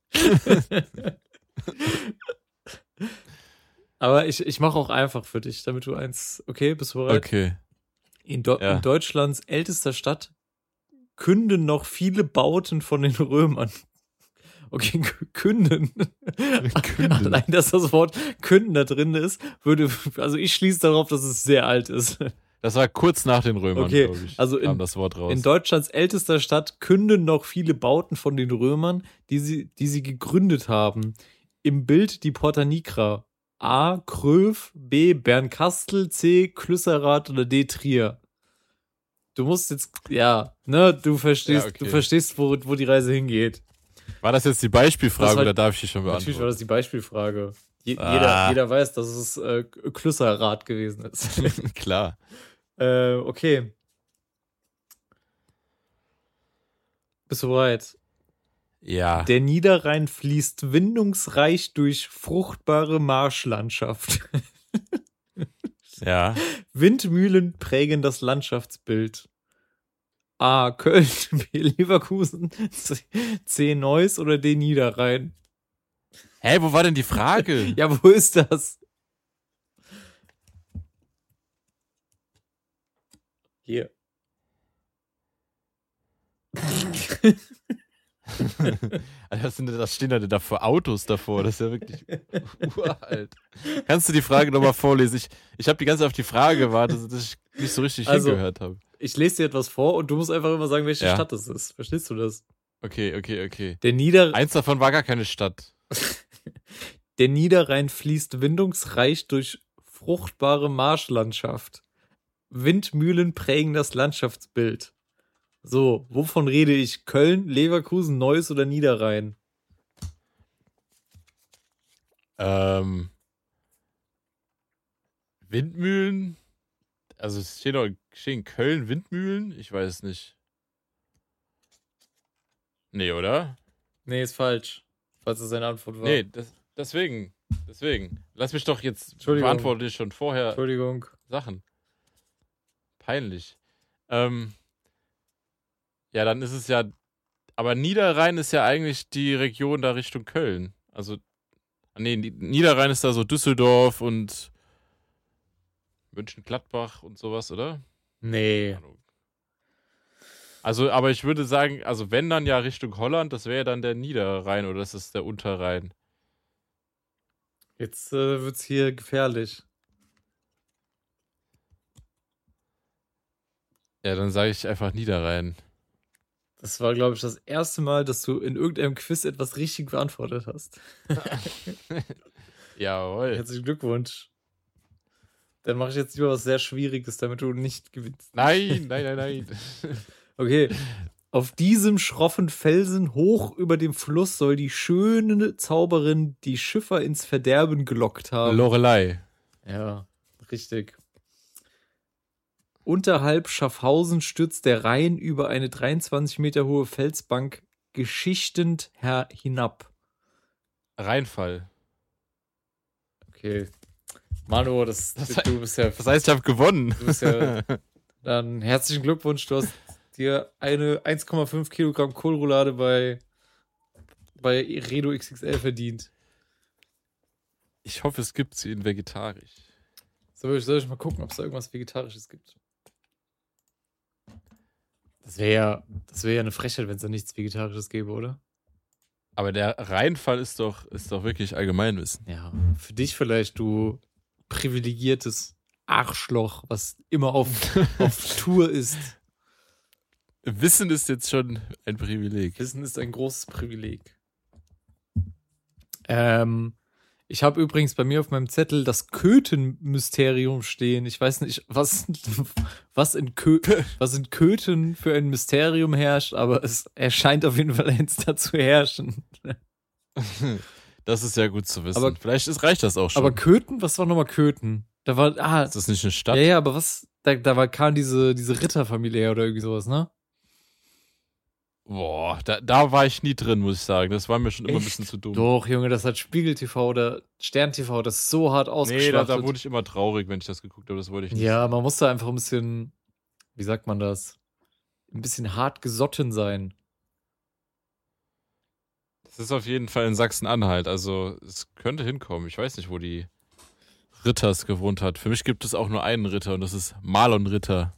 Aber ich mache auch einfach für dich, damit du eins. Okay, bist du bereit? Okay. In Deutschlands ältester Stadt künden noch viele Bauten von den Römern. Okay, künden. Allein, dass das Wort künden da drin ist, also ich schließe darauf, dass es sehr alt ist. Das war kurz nach den Römern, glaube ich. Also kam das Wort raus. In Deutschlands ältester Stadt künden noch viele Bauten von den Römern, die sie gegründet haben. Im Bild die Porta Nigra. A. Kröv, B. Bernkastel, C. Klüsserath oder D. Trier. Du musst jetzt, du verstehst, wo die Reise hingeht. War das jetzt die Beispielfrage oder darf ich die schon beantworten? Natürlich war das die Beispielfrage. Jeder weiß, dass es Klüsserath gewesen ist. Klar. Okay. Bist du bereit? Ja. Der Niederrhein fließt windungsreich durch fruchtbare Marschlandschaft. Ja. Windmühlen prägen das Landschaftsbild. A. Köln, B. Leverkusen, C. Neuss oder D. Niederrhein? Hä, wo war denn die Frage? Ja, wo ist das? Hier. Was stehen da für Autos davor? Das ist ja wirklich uralt. Kannst du die Frage nochmal vorlesen? Ich habe die ganze Zeit auf die Frage gewartet, dass ich nicht so richtig hingehört habe. Ich lese dir etwas vor und du musst einfach immer sagen, welche Stadt das ist. Verstehst du das? Okay. Eins davon war gar keine Stadt. Der Niederrhein fließt windungsreich durch fruchtbare Marschlandschaft. Windmühlen prägen das Landschaftsbild. So, wovon rede ich? Köln, Leverkusen, Neuss oder Niederrhein? Windmühlen? Also es stehen Köln Windmühlen? Ich weiß es nicht. Nee, oder? Nee, ist falsch. Falls es seine Antwort war. Nee, deswegen. Lass mich doch jetzt Entschuldigung. beantworte ich schon vorher Entschuldigung. Sachen. Peinlich. Ja, dann ist es ja. Aber Niederrhein ist ja eigentlich die Region da Richtung Köln. Also. Nee, Niederrhein ist da so Düsseldorf und Mönchengladbach und sowas, oder? Nee. Also, aber ich würde sagen, also wenn dann ja Richtung Holland, das wäre dann der Niederrhein oder das ist der Unterrhein. Jetzt wird's hier gefährlich. Ja, dann sage ich einfach Niederrhein. Das war, glaube ich, das erste Mal, dass du in irgendeinem Quiz etwas richtig beantwortet hast. Jawohl. Herzlichen Glückwunsch. Dann mache ich jetzt lieber was sehr Schwieriges, damit du nicht gewinnst. Nein. Okay. Auf diesem schroffen Felsen hoch über dem Fluss soll die schöne Zauberin die Schiffer ins Verderben gelockt haben. Lorelei. Ja, richtig. Unterhalb Schaffhausen stürzt der Rhein über eine 23 Meter hohe Felsbank geschichtend hinab. Rheinfall. Okay. Manu, du bist ja. Das heißt, ich habe gewonnen. Du bist ja. Dann herzlichen Glückwunsch, du hast dir eine 1,5 Kilogramm Kohlroulade bei Redo XXL verdient. Ich hoffe, es gibt sie in vegetarisch. Soll ich mal gucken, ob es da irgendwas Vegetarisches gibt? Das wäre ja eine Frechheit, wenn es da nichts Vegetarisches gäbe, oder? Aber der Rheinfall ist doch wirklich Allgemeinwissen. Ja, für dich vielleicht, du privilegiertes Arschloch, was immer auf Tour ist. Wissen ist jetzt schon ein Privileg. Wissen ist ein großes Privileg. Ich habe übrigens bei mir auf meinem Zettel das Köthen-Mysterium stehen. Ich weiß nicht, was in Köthen für ein Mysterium herrscht, aber es erscheint auf jeden Fall eins da zu herrschen. Das ist ja gut zu wissen. Aber, vielleicht reicht das auch schon. Aber Köthen, was war nochmal Köthen? Da war, ist das nicht eine Stadt? Ja, aber was, kam diese Ritterfamilie her oder irgendwie sowas, ne? Boah, da war ich nie drin, muss ich sagen. Das war mir schon immer ein bisschen zu dumm. Doch, Junge, das hat Spiegel TV oder Stern TV, das ist so hart ausgeschlachtet. Nee, da wurde ich immer traurig, wenn ich das geguckt habe. Das wollte ich nicht. Ja, man muss da einfach ein bisschen, wie sagt man das? Ein bisschen hart gesotten sein. Das ist auf jeden Fall in Sachsen-Anhalt. Also, es könnte hinkommen. Ich weiß nicht, wo die Ritters gewohnt hat. Für mich gibt es auch nur einen Ritter und das ist Marlon Ritter.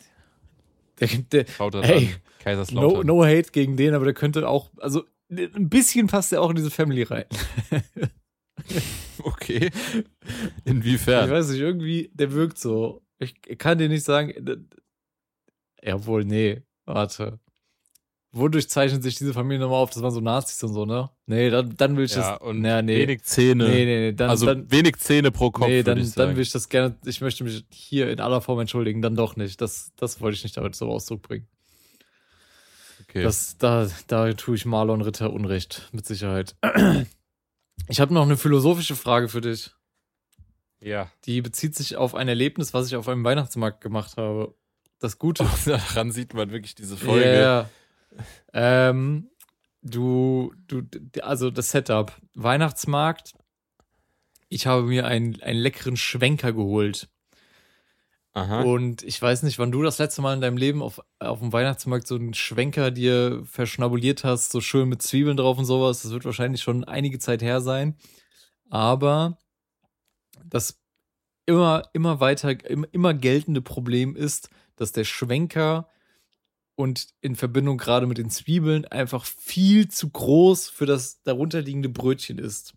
Hey, Kaiserslautern. No hate gegen den, aber der könnte auch, also ein bisschen passt er auch in diese Family rein. Okay. Inwiefern? Ich weiß nicht, irgendwie, der wirkt so. Ich kann dir nicht sagen, jawohl, nee, warte. Wodurch zeichnet sich diese Familie nochmal auf? Das waren so Nazis und so, ne? Nee, dann will ich das. Und nee. wenig Zähne. Nee, dann, wenig Zähne pro Kopf. Nee, dann will ich das gerne. Ich möchte mich hier in aller Form entschuldigen. Dann doch nicht. Das wollte ich nicht damit zum Ausdruck bringen. Okay. Da tue ich Marlon Ritter Unrecht, mit Sicherheit. Ich habe noch eine philosophische Frage für dich. Ja. Die bezieht sich auf ein Erlebnis, was ich auf einem Weihnachtsmarkt gemacht habe. Das Gute. Oh, daran sieht man wirklich diese Folge. Ja. Also das Setup. Weihnachtsmarkt. Ich habe mir einen leckeren Schwenker geholt. Aha. Und ich weiß nicht, wann du das letzte Mal in deinem Leben auf dem Weihnachtsmarkt so einen Schwenker dir verschnabuliert hast, so schön mit Zwiebeln drauf und sowas. Das wird wahrscheinlich schon einige Zeit her sein. Aber das immer geltende Problem ist, dass der Schwenker und in Verbindung gerade mit den Zwiebeln einfach viel zu groß für das darunterliegende Brötchen ist.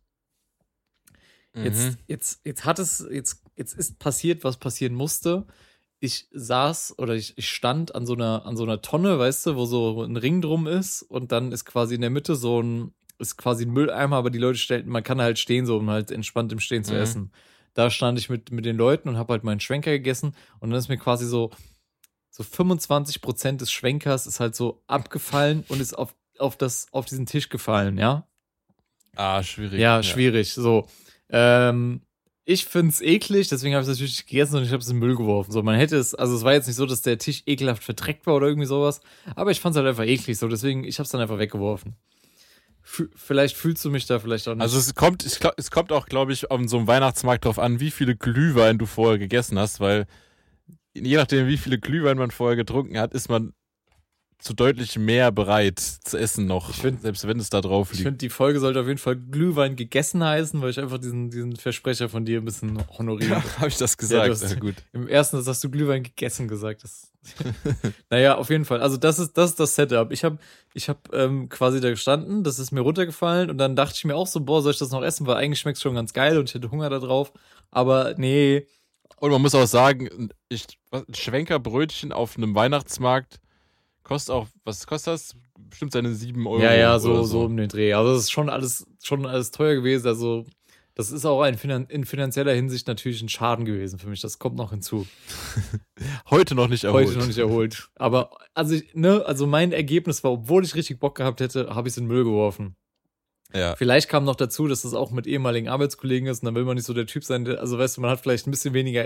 Jetzt ist passiert, was passieren musste. Ich stand an so einer Tonne, weißt du, wo so ein Ring drum ist und dann ist quasi in der Mitte so ein ist quasi ein Mülleimer, aber die Leute man kann halt stehen, so um halt entspannt im Stehen zu essen. Da stand ich mit den Leuten und habe halt meinen Schwenker gegessen und dann ist mir quasi so 25% des Schwenkers ist halt so abgefallen und ist auf diesen Tisch gefallen, ja? Schwierig. Ja, schwierig. So. Ich find's eklig, deswegen habe ich es natürlich gegessen und ich habe es in den Müll geworfen. So, man hätte es, also es war jetzt nicht so, dass der Tisch ekelhaft verdreckt war oder irgendwie sowas, aber ich fand's halt einfach eklig, so deswegen, ich hab's dann einfach weggeworfen. Vielleicht fühlst du mich da vielleicht auch nicht. Also es kommt auch, glaube ich, auf so einem Weihnachtsmarkt drauf an, wie viele Glühwein du vorher gegessen hast, weil je nachdem, wie viele Glühwein man vorher getrunken hat, ist man zu deutlich mehr bereit zu essen noch, selbst wenn es da drauf liegt. Ich finde, die Folge sollte auf jeden Fall Glühwein gegessen heißen, weil ich einfach diesen Versprecher von dir ein bisschen honoriere. Habe ich das gesagt? Ja, gut. Im ersten Satz hast du Glühwein gegessen gesagt. Naja, auf jeden Fall. Also das ist das Setup. Ich hab quasi da gestanden, das ist mir runtergefallen und dann dachte ich mir auch so, boah, soll ich das noch essen? Weil eigentlich schmeckt es schon ganz geil und ich hätte Hunger da drauf. Aber nee. Und man muss auch sagen, ein Schwenkerbrötchen auf einem Weihnachtsmarkt kostet auch, was kostet das? Bestimmt seine 7 Euro. Ja, so um den Dreh. Also das ist schon alles teuer gewesen. Also das ist auch in finanzieller Hinsicht natürlich ein Schaden gewesen für mich. Das kommt noch hinzu. Heute noch nicht erholt. Aber also mein Ergebnis war, obwohl ich richtig Bock gehabt hätte, habe ich es in den Müll geworfen. Ja. Vielleicht kam noch dazu, dass das auch mit ehemaligen Arbeitskollegen ist und dann will man nicht so der Typ sein, also weißt du, man hat vielleicht ein bisschen weniger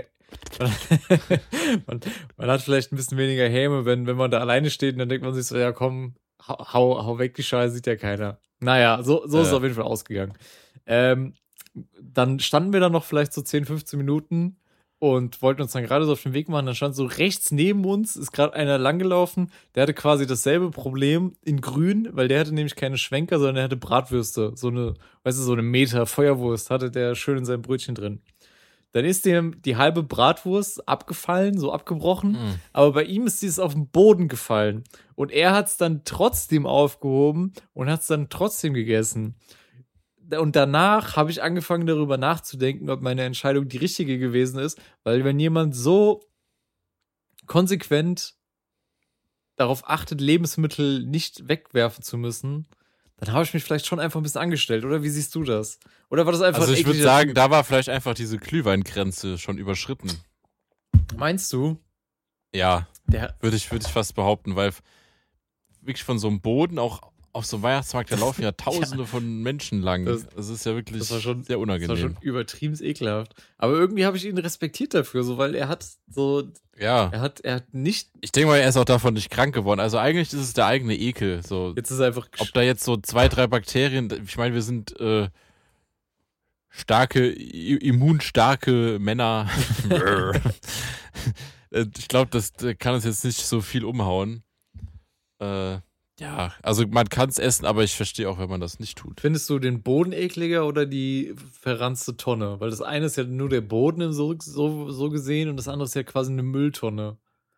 man hat vielleicht ein bisschen weniger Häme, wenn man da alleine steht und dann denkt man sich so, ja komm, hau weg die Scheiße, sieht ja keiner. Naja, so ist es auf jeden Fall ausgegangen. Dann standen wir da noch vielleicht so 10, 15 Minuten und wollten uns dann gerade so auf den Weg machen. Dann stand so rechts neben uns, ist gerade einer langgelaufen, der hatte quasi dasselbe Problem in grün, weil der hatte nämlich keine Schwenker, sondern der hatte Bratwürste. So eine Meter Feuerwurst hatte der schön in seinem Brötchen drin. Dann ist dem die halbe Bratwurst abgefallen, so abgebrochen, aber bei ihm ist dieses auf den Boden gefallen. Und er hat es dann trotzdem aufgehoben und hat es dann trotzdem gegessen. Und danach habe ich angefangen, darüber nachzudenken, ob meine Entscheidung die richtige gewesen ist, weil wenn jemand so konsequent darauf achtet, Lebensmittel nicht wegwerfen zu müssen, dann habe ich mich vielleicht schon einfach ein bisschen angestellt, oder? Wie siehst du das? Oder war das einfach Also ich würde sagen, da war vielleicht einfach diese Glühweingrenze schon überschritten. Meinst du? Ja, würde ich fast behaupten, weil wirklich von so einem Boden auch auf so einem Weihnachtsmarkt, da laufen ja Tausende von Menschen lang. Das ist ja wirklich sehr unangenehm. Das war schon übertrieben ekelhaft. Aber irgendwie habe ich ihn respektiert dafür, so, weil er hat so. Ja. Er hat nicht. Ich denke mal, er ist auch davon nicht krank geworden. Also eigentlich ist es der eigene Ekel. So. Jetzt ist einfach. Ob da jetzt so 2, 3 Bakterien, ich meine, wir sind immunstarke Männer. Ich glaube, das kann uns jetzt nicht so viel umhauen. Ja, also man kann es essen, aber ich verstehe auch, wenn man das nicht tut. Findest du den Boden ekliger oder die verranzte Tonne? Weil das eine ist ja nur der Boden so gesehen und das andere ist ja quasi eine Mülltonne.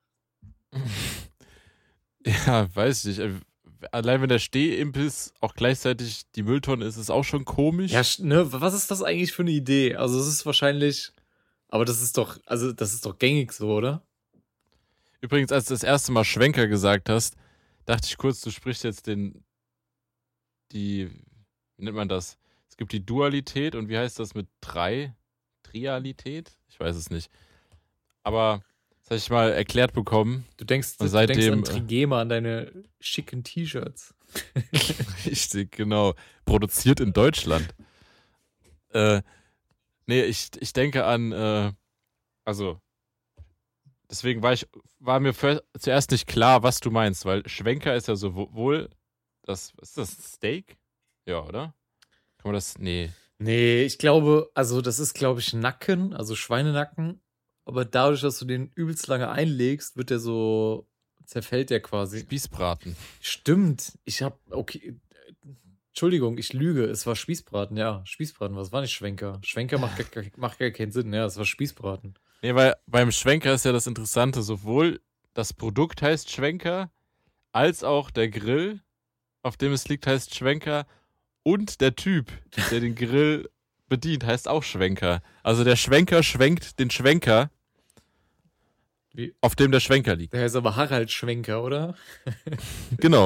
Ja, weiß ich nicht. Allein wenn der Stehimbiss auch gleichzeitig die Mülltonne ist, ist auch schon komisch. Ja, ne, was ist das eigentlich für eine Idee? Also es ist wahrscheinlich, aber das ist doch gängig so, oder? Übrigens, als du das erste Mal Schwenker gesagt hast, dachte ich kurz, du sprichst jetzt wie nennt man das? Es gibt die Dualität und wie heißt das mit 3? Trialität? Ich weiß es nicht. Aber das habe ich mal erklärt bekommen. Du denkst seitdem, an Trigema, an deine schicken T-Shirts. Richtig, genau. Produziert in Deutschland. Nee, ich denke an, also deswegen war mir zuerst nicht klar, was du meinst, weil Schwenker ist ja sowohl was ist das, Steak? Ja, oder? Kann man das, nee. Nee, ich glaube, also das ist, glaube ich, Nacken, also Schweinenacken, aber dadurch, dass du den übelst lange einlegst, zerfällt der quasi. Spießbraten. Stimmt, okay, Entschuldigung, ich lüge, es war Spießbraten, ja, Spießbraten, was war nicht Schwenker? Schwenker macht gar keinen Sinn, ja, es war Spießbraten. Nee, weil beim Schwenker ist ja das Interessante, sowohl das Produkt heißt Schwenker, als auch der Grill, auf dem es liegt, heißt Schwenker und der Typ, der den Grill bedient, heißt auch Schwenker. Also der Schwenker schwenkt den Schwenker, auf dem der Schwenker liegt. Der heißt aber Harald Schwenker, oder? Genau.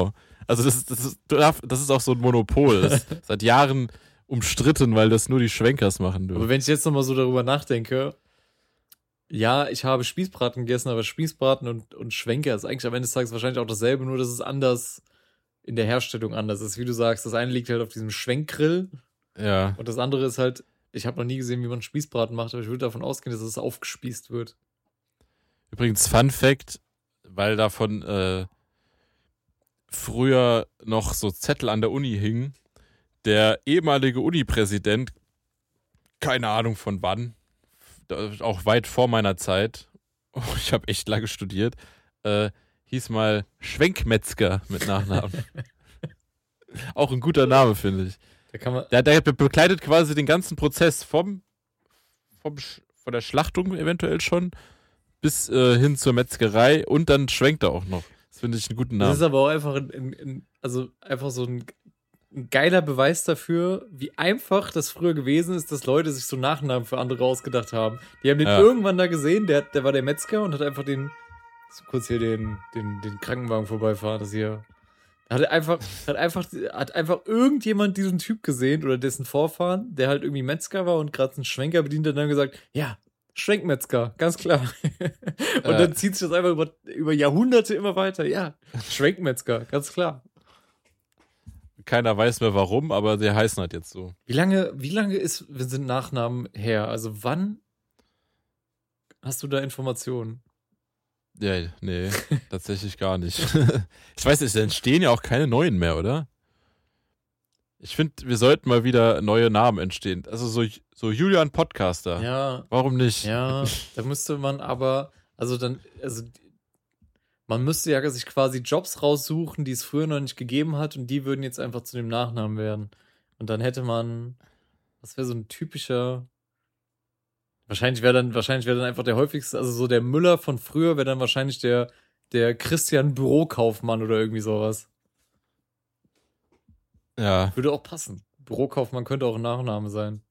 Also das ist auch so ein Monopol. Das ist seit Jahren umstritten, weil das nur die Schwenkers machen dürfen. Aber wenn ich jetzt nochmal so darüber nachdenke, ja, ich habe Spießbraten gegessen, aber Spießbraten und Schwenker ist eigentlich am Ende des Tages wahrscheinlich auch dasselbe, nur dass es anders in der Herstellung anders ist. Wie du sagst, das eine liegt halt auf diesem Schwenkgrill Ja. und das andere ist halt, ich habe noch nie gesehen, wie man Spießbraten macht, aber ich würde davon ausgehen, dass es aufgespießt wird. Übrigens, Fun Fact, weil davon früher noch so Zettel an der Uni hingen, der ehemalige Uni-Präsident, keine Ahnung von wann, auch weit vor meiner Zeit, ich habe echt lange studiert, hieß mal Schwenkmetzger mit Nachnamen. Auch ein guter Name, finde ich. Da kann man. Der begleitet quasi den ganzen Prozess von der Schlachtung eventuell schon bis hin zur Metzgerei und dann schwenkt er auch noch. Das finde ich einen guten Namen. Das ist aber auch einfach einfach so ein geiler Beweis dafür, wie einfach das früher gewesen ist, dass Leute sich so Nachnamen für andere ausgedacht haben. Die haben den irgendwann da gesehen, der war der Metzger und hat einfach so kurz hier den Krankenwagen vorbeifahren, das hier. Hat einfach irgendjemand diesen Typ gesehen oder dessen Vorfahren, der halt irgendwie Metzger war und gerade einen Schwenker bedient hat und dann gesagt, ja, Schwenkmetzger, ganz klar. Und dann zieht sich das einfach über Jahrhunderte immer weiter. Ja, Schwenkmetzger, ganz klar. Keiner weiß mehr warum, aber die heißen halt jetzt so. Wie lange sind Nachnamen her? Also wann hast du da Informationen? Ja, nee, tatsächlich gar nicht. Ich weiß nicht, es entstehen ja auch keine neuen mehr, oder? Ich finde, wir sollten mal wieder neue Namen entstehen. Also so Julian Podcaster. Ja. Warum nicht? Ja, da müsste man aber, man müsste ja sich quasi Jobs raussuchen, die es früher noch nicht gegeben hat und die würden jetzt einfach zu dem Nachnamen werden. Und dann hätte man, was wäre so ein typischer, wahrscheinlich wäre dann einfach der häufigste, also so der Müller von früher wäre dann wahrscheinlich der Christian Bürokaufmann oder irgendwie sowas. Ja. Würde auch passen. Bürokaufmann könnte auch ein Nachname sein.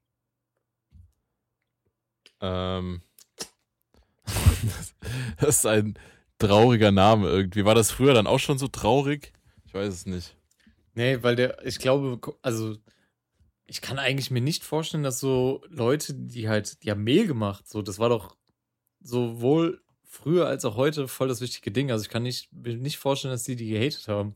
Das ist ein trauriger Name irgendwie. War das früher dann auch schon so traurig? Ich weiß es nicht. Nee, weil ich glaube, also ich kann eigentlich mir nicht vorstellen, dass so Leute, die haben Mehl gemacht, so, das war doch sowohl früher als auch heute voll das wichtige Ding. Also ich kann mir nicht vorstellen, dass die gehatet haben.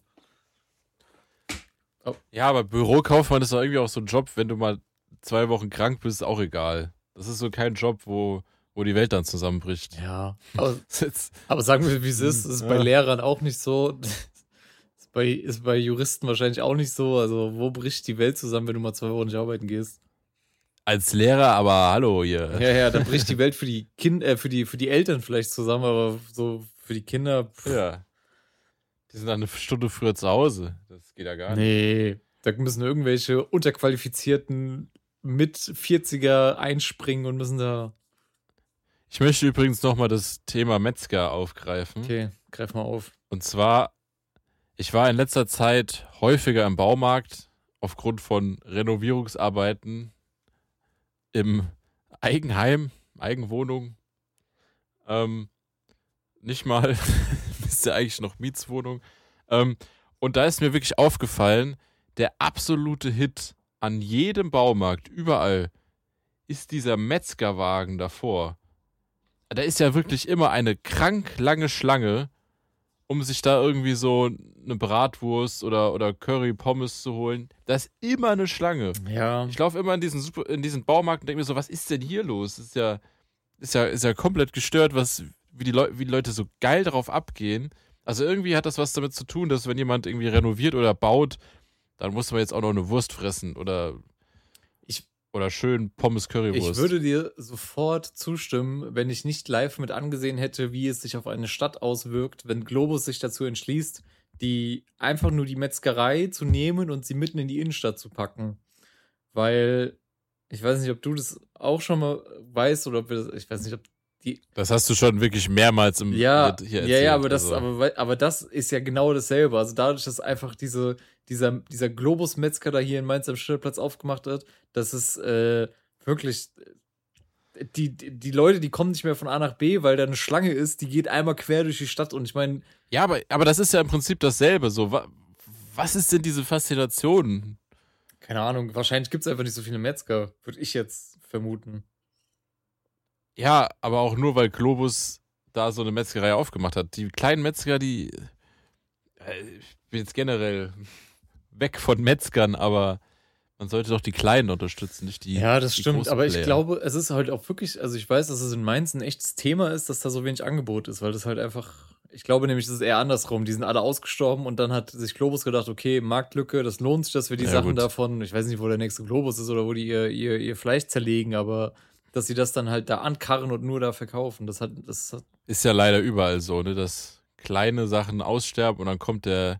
Oh. Ja, aber Bürokaufmann ist doch irgendwie auch so ein Job, wenn du mal 2 Wochen krank bist, ist auch egal. Das ist so kein Job, wo die Welt dann zusammenbricht. Ja, aber sagen wir, wie es ist. Es ist bei Lehrern auch nicht so. Ist bei Juristen wahrscheinlich auch nicht so. Also, wo bricht die Welt zusammen, wenn du mal 2 Wochen nicht arbeiten gehst? Als Lehrer, aber hallo hier. Ja, da bricht die Welt für die für die Eltern vielleicht zusammen, aber so für die Kinder. Ja. Die sind dann eine Stunde früher zu Hause. Das geht ja gar nicht. Nee, da müssen irgendwelche unterqualifizierten mit 40er einspringen und müssen da. Ich möchte übrigens nochmal das Thema Metzger aufgreifen. Okay, greif mal auf. Und zwar, ich war in letzter Zeit häufiger im Baumarkt aufgrund von Renovierungsarbeiten im Eigenheim, Eigenwohnung. Nicht mal, ist ja eigentlich noch Mietswohnung. Und da ist mir wirklich aufgefallen, der absolute Hit an jedem Baumarkt, überall, ist dieser Metzgerwagen davor. Da ist ja wirklich immer eine krank lange Schlange, um sich da irgendwie so eine Bratwurst oder Curry Pommes zu holen. Da ist immer eine Schlange. Ja. Ich laufe immer in diesen Baumarkt und denke mir so, was ist denn hier los? Ist ja komplett gestört, wie die Leute so geil darauf abgehen. Also irgendwie hat das was damit zu tun, dass wenn jemand irgendwie renoviert oder baut, dann muss man jetzt auch noch eine Wurst fressen oder schön Pommes Currywurst. Ich würde dir sofort zustimmen, wenn ich nicht live mit angesehen hätte, wie es sich auf eine Stadt auswirkt, wenn Globus sich dazu entschließt, einfach nur die Metzgerei zu nehmen und sie mitten in die Innenstadt zu packen. Weil, ich weiß nicht, ob du das auch schon mal weißt oder ich weiß nicht, ob das hast du schon wirklich mehrmals hier erzählt. Ja, aber das ist ja genau dasselbe. Also dadurch, dass einfach dieser Globus-Metzger da hier in Mainz am Schillerplatz aufgemacht hat, dass es wirklich die Leute, die kommen nicht mehr von A nach B, weil da eine Schlange ist, die geht einmal quer durch die Stadt und ich meine... Ja, aber das ist ja im Prinzip dasselbe. So, Was ist denn diese Faszination? Keine Ahnung, wahrscheinlich gibt es einfach nicht so viele Metzger, würde ich jetzt vermuten. Ja, aber auch nur, weil Globus da so eine Metzgerei aufgemacht hat. Die kleinen Metzger, ich bin jetzt generell weg von Metzgern, aber man sollte doch die Kleinen unterstützen, nicht die. Ja, das die stimmt, großen aber ich Player. glaube, es ist halt auch wirklich, also ich weiß, dass es in Mainz ein echtes Thema ist, dass da so wenig Angebot ist, weil das halt einfach, ich glaube nämlich, das ist eher andersrum. Die sind alle ausgestorben und dann hat sich Globus gedacht, okay, Marktlücke, das lohnt sich, dass wir die Ja, Sachen gut. davon, ich weiß nicht, wo der nächste Globus ist oder wo die ihr Fleisch zerlegen, aber dass sie das dann halt da ankarren und nur da verkaufen, das hat Ist ja leider überall so, ne, dass kleine Sachen aussterben und dann kommt da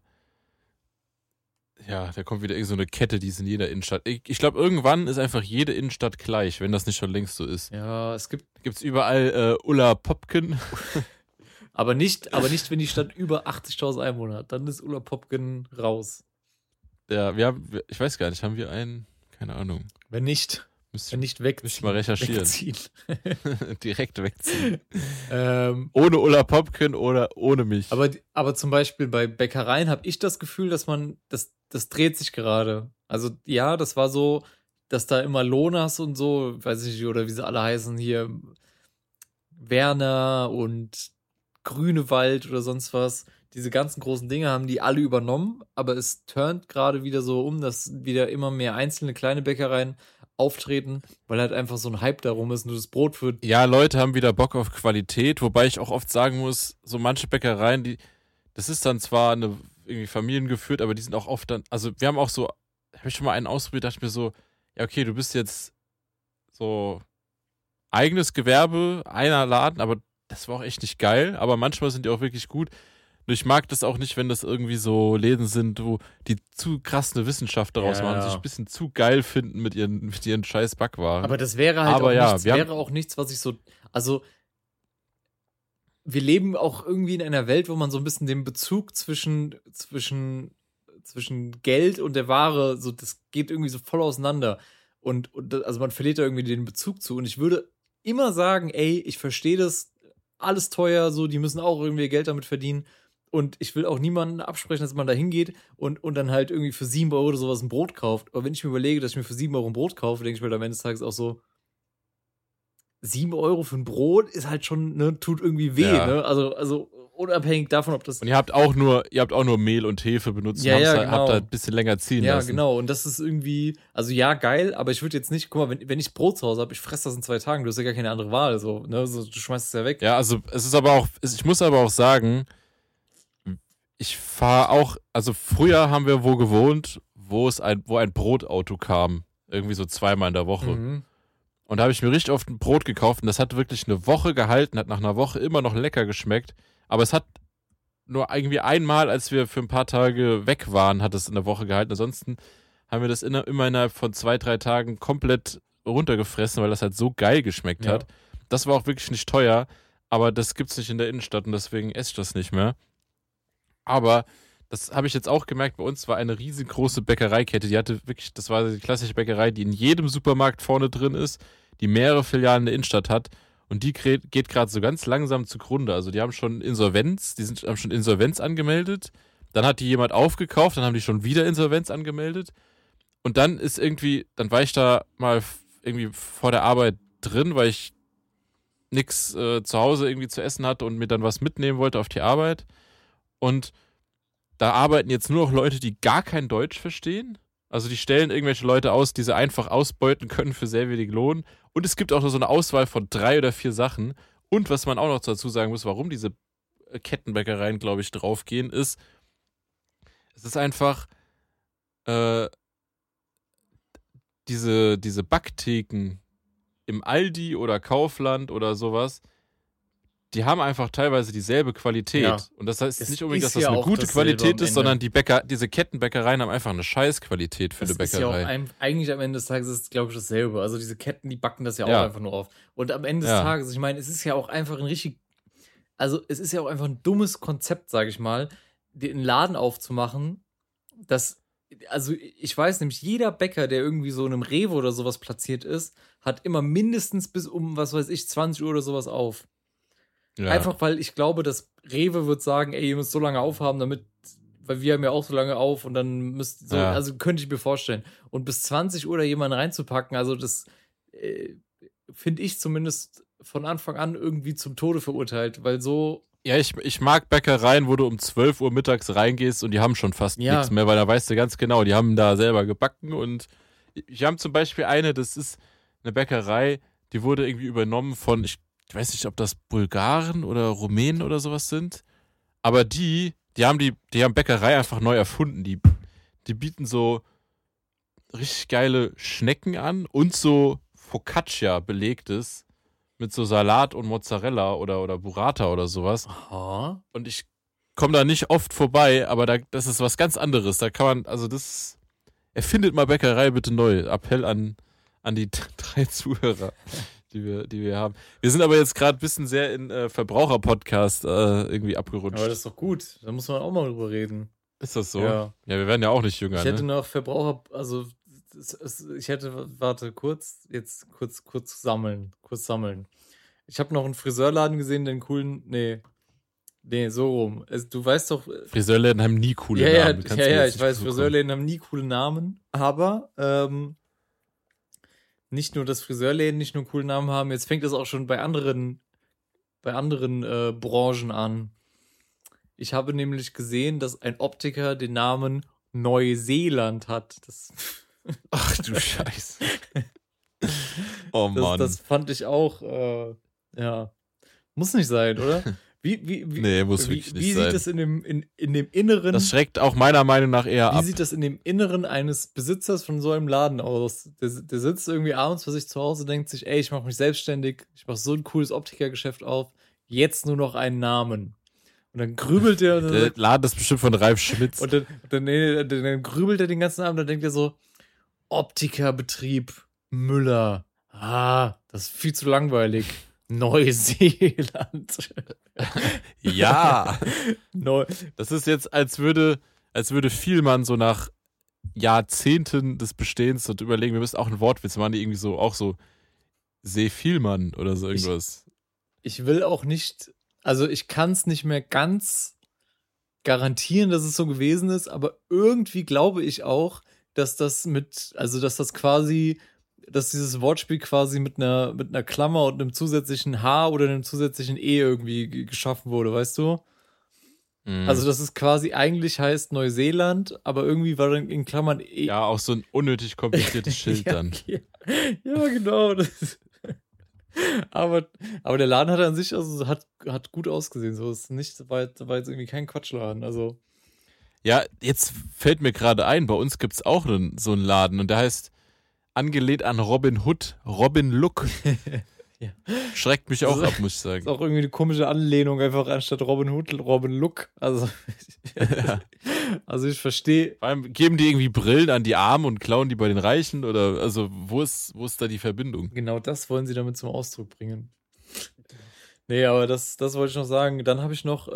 kommt wieder irgend so eine Kette, die ist in jeder Innenstadt. Ich glaube, irgendwann ist einfach jede Innenstadt gleich, wenn das nicht schon längst so ist. ja, es gibt, Gibt's überall Ulla Popken? aber nicht, wenn die Stadt über 80.000 Einwohner hat, dann ist Ulla Popken raus. Ja, ich weiß gar nicht, haben wir einen? Keine Ahnung. Wenn nicht Müsste wegziehen. ich mal recherchieren. Wegziehen. Direkt wegziehen. ähm, Ohne Ulla Popken oder ohne mich. Aber zum Beispiel bei Bäckereien habe ich das Gefühl, dass das dreht sich gerade. Also ja, das war so, dass da immer Lonas und so, weiß ich nicht, oder wie sie alle heißen hier, Werner und Grünewald oder sonst was. Diese ganzen großen Dinge haben die alle übernommen, aber es turnt gerade wieder so um, dass wieder immer mehr einzelne kleine Bäckereien auftreten, weil halt einfach so ein Hype darum ist, nur das Brot wird. Ja, Leute haben wieder Bock auf Qualität, wobei ich auch oft sagen muss, so manche Bäckereien, das ist dann zwar irgendwie familiengeführt, aber die sind auch oft dann, also wir haben auch so, habe ich schon mal einen ausprobiert, dachte ich mir so, ja okay, du bist jetzt so eigenes Gewerbe, einer Laden, aber das war auch echt nicht geil, aber manchmal sind die auch wirklich gut. Nur ich mag das auch nicht, wenn das irgendwie so Läden sind, wo die zu krass eine Wissenschaft daraus Ja. machen, sich ein bisschen zu geil finden mit ihren scheiß Backwaren. Aber das wäre halt Aber auch ja, nichts, wir haben- wäre auch nichts, was ich so, also wir leben auch irgendwie in einer Welt, wo man so ein bisschen den Bezug zwischen Geld und der Ware, so das geht irgendwie so voll auseinander. Also man verliert da irgendwie den Bezug zu. Und ich würde immer sagen, ey, ich verstehe das, alles teuer, so, die müssen auch irgendwie Geld damit verdienen. Und ich will auch niemanden absprechen, dass man da hingeht und dann halt irgendwie für 7 Euro oder sowas ein Brot kauft. Aber wenn ich mir überlege, dass ich mir für 7 Euro ein Brot kaufe, denke ich mir am Ende des Tages auch so, 7 Euro für ein Brot ist halt schon, ne, tut irgendwie weh, Ja. ne? Also unabhängig davon, ob das. Und ihr habt auch nur Mehl und Hefe benutzt Ja, und ja, habt genau. da ein bisschen länger ziehen Ja, lassen. genau. Und das ist irgendwie, also ja, geil, aber ich würde jetzt nicht, guck mal, wenn ich Brot zu Hause habe, ich fresse das in 2 Tagen, du hast ja gar keine andere Wahl, so, ne? So, du schmeißt es ja weg. Ja, also ich muss aber auch sagen, ich fahre auch, also früher haben wir wo gewohnt, wo ein Brotauto kam. Irgendwie so 2-mal in der Woche. Mhm. Und da habe ich mir richtig oft ein Brot gekauft und das hat wirklich eine Woche gehalten, hat nach einer Woche immer noch lecker geschmeckt. Aber es hat nur irgendwie einmal, als wir für ein paar Tage weg waren, hat es in der Woche gehalten. Ansonsten haben wir das immer innerhalb von 2-3 Tagen komplett runtergefressen, weil das halt so geil geschmeckt Ja. hat. Das war auch wirklich nicht teuer, aber das gibt's nicht in der Innenstadt und deswegen esse ich das nicht mehr. Aber das habe ich jetzt auch gemerkt, bei uns war eine riesengroße Bäckereikette, die hatte wirklich, das war die klassische Bäckerei, die in jedem Supermarkt vorne drin ist, die mehrere Filialen in der Innenstadt hat und die geht gerade so ganz langsam zugrunde. Also die haben schon haben schon Insolvenz angemeldet, dann hat die jemand aufgekauft, dann haben die schon wieder Insolvenz angemeldet und dann war ich da mal irgendwie vor der Arbeit drin, weil ich nix zu Hause irgendwie zu essen hatte und mir dann was mitnehmen wollte auf die Arbeit. Und da arbeiten jetzt nur noch Leute, die gar kein Deutsch verstehen. Also die stellen irgendwelche Leute aus, die sie einfach ausbeuten können für sehr wenig Lohn. Und es gibt auch noch so eine Auswahl von 3 oder 4 Sachen. Und was man auch noch dazu sagen muss, warum diese Kettenbäckereien, glaube ich, draufgehen, ist, es ist einfach diese Backtheken im Aldi oder Kaufland oder sowas, die haben einfach teilweise dieselbe Qualität. Ja. Und das heißt Es nicht unbedingt, dass ist das ja eine auch gute dasselbe Qualität am ist, sondern diese Kettenbäckereien haben einfach eine Scheißqualität für eine Das ist ja Bäckerei. auch eigentlich am Ende des Tages ist es, glaube ich, dasselbe. Also diese Ketten, die backen das ja auch Ja. einfach nur auf. Und am Ende des Ja. Tages, ich meine, es ist ja auch einfach es ist ja auch einfach ein dummes Konzept, sage ich mal, den Laden aufzumachen, also ich weiß nämlich, jeder Bäcker, der irgendwie so in einem Rewe oder sowas platziert ist, hat immer mindestens bis um, was weiß ich, 20 Uhr oder sowas auf. Ja. Einfach, weil ich glaube, dass Rewe wird sagen, ey, ihr müsst so lange aufhaben, damit weil wir haben ja auch so lange auf und dann also könnte ich mir vorstellen. Und bis 20 Uhr da jemanden reinzupacken, also das finde ich zumindest von Anfang an irgendwie zum Tode verurteilt, weil so. Ja, ich mag Bäckereien, wo du um 12 Uhr mittags reingehst und die haben schon fast nichts mehr, weil da weißt du ganz genau, die haben da selber gebacken und wir haben zum Beispiel das ist eine Bäckerei, die wurde irgendwie übernommen von, ich weiß nicht, ob das Bulgaren oder Rumänen oder sowas sind, aber die haben Bäckerei einfach neu erfunden, die bieten so richtig geile Schnecken an und so Focaccia belegtes mit so Salat und Mozzarella oder Burrata oder sowas. Aha. Und ich komme da nicht oft vorbei, aber das ist was ganz anderes. Da kann man, also das erfindet mal Bäckerei bitte neu. Appell an die 3 Zuhörer, die wir haben. Wir sind aber jetzt gerade ein bisschen sehr in Verbraucher-Podcast irgendwie abgerutscht. Aber das ist doch gut. Da muss man auch mal drüber reden. Ist das so? Ja. Ja, wir werden ja auch nicht jünger. Ich hätte noch Verbraucher, also ich hätte, warte, kurz sammeln. Ich habe noch einen Friseurladen gesehen, den coolen, nee, so rum. Du weißt doch. Friseurläden haben nie coole Namen. Ich weiß, Friseurläden haben nie coole Namen, aber nicht nur, dass Friseurläden nicht nur coole Namen haben, jetzt fängt das auch schon bei anderen Branchen an. Ich habe nämlich gesehen, dass ein Optiker den Namen Neuseeland hat. Ach du Scheiße. Oh Mann. Das fand ich auch, ja. Muss nicht sein, oder? Nee, muss wirklich nicht sein. Wie sieht das in dem Inneren... Das schreckt auch meiner Meinung nach eher ab. Wie sieht das in dem Inneren eines Besitzers von so einem Laden aus? Der sitzt irgendwie abends für sich zu Hause, denkt sich, ey, ich mache mich selbstständig, ich mache so ein cooles Optikergeschäft auf, jetzt nur noch einen Namen. Und dann grübelt er... Der Laden ist bestimmt von Ralf Schmitz. Und dann grübelt er den ganzen Abend, dann denkt er so, Optikerbetrieb Müller. Das ist viel zu langweilig. Neuseeland. Ja. Das ist jetzt, als würde Vielmann so nach Jahrzehnten des Bestehens und überlegen, wir müssen auch einen Wortwitz machen, die irgendwie so, auch so Seevielmann oder so irgendwas. Ich will auch nicht, also ich kann es nicht mehr ganz garantieren, dass es so gewesen ist, aber irgendwie glaube ich auch, dass dieses Wortspiel quasi mit einer Klammer und einem zusätzlichen H oder einem zusätzlichen E irgendwie geschaffen wurde, weißt du? Mhm. Also, dass es quasi eigentlich heißt Neuseeland, aber irgendwie war dann in Klammern E. Ja, auch so ein unnötig kompliziertes Schild dann. Ja, genau. Aber der Laden hat an sich, also hat gut ausgesehen. So ist nicht, war jetzt irgendwie kein Quatschladen. Also. Ja, jetzt fällt mir gerade ein, bei uns gibt es auch so einen Laden und der heißt angelehnt an Robin Hood, Robin Look. Ja. Schreckt mich auch ab, muss ich sagen. Ist auch irgendwie eine komische Anlehnung, einfach anstatt Robin Hood, Robin Look. Also, ja. Also ich verstehe. Vor allem geben die irgendwie Brillen an die Armen und klauen die bei den Reichen oder, also wo ist da die Verbindung? Genau das wollen sie damit zum Ausdruck bringen. Nee, aber das wollte ich noch sagen. Dann habe ich noch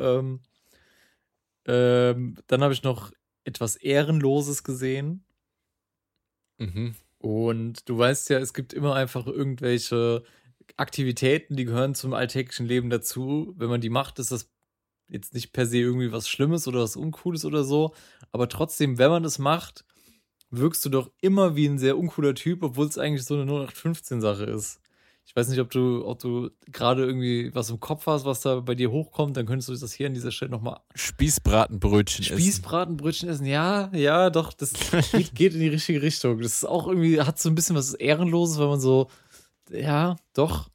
etwas Ehrenloses gesehen. Mhm. Und du weißt ja, es gibt immer einfach irgendwelche Aktivitäten, die gehören zum alltäglichen Leben dazu. Wenn man die macht, ist das jetzt nicht per se irgendwie was Schlimmes oder was Uncooles oder so. Aber trotzdem, wenn man das macht, wirkst du doch immer wie ein sehr uncooler Typ, obwohl es eigentlich so eine 0815-Sache ist. Ich weiß nicht, ob du gerade irgendwie was im Kopf hast, was da bei dir hochkommt, dann könntest du das hier an dieser Stelle nochmal... Spießbratenbrötchen essen, ja, doch, das geht in die richtige Richtung. Das ist auch irgendwie, hat so ein bisschen was Ehrenloses, weil man so, ja, doch,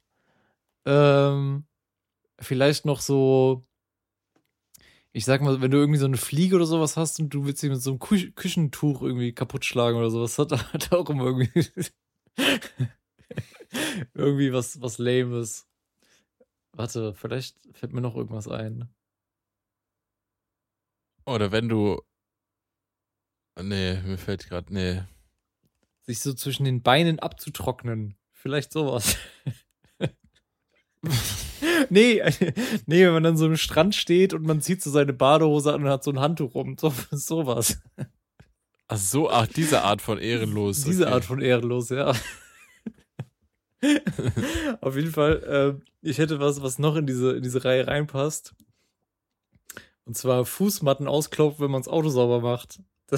vielleicht noch so, ich sag mal, wenn du irgendwie so eine Fliege oder sowas hast und du willst sie mit so einem Küchentuch irgendwie kaputt schlagen oder sowas, hat auch immer irgendwie... irgendwie was Lames. Warte, vielleicht fällt mir noch irgendwas ein. Oder wenn du... Nee, mir fällt gerade... Nee. Sich so zwischen den Beinen abzutrocknen. Vielleicht sowas. Nee, wenn man dann so am Strand steht und man zieht so seine Badehose an und hat so ein Handtuch rum. Sowas. Ach, diese Art von ehrenlos. Diese Art von ehrenlos, ja. Auf jeden Fall, ich hätte was noch in diese Reihe reinpasst. Und zwar Fußmatten ausklopfen, wenn man das Auto sauber macht.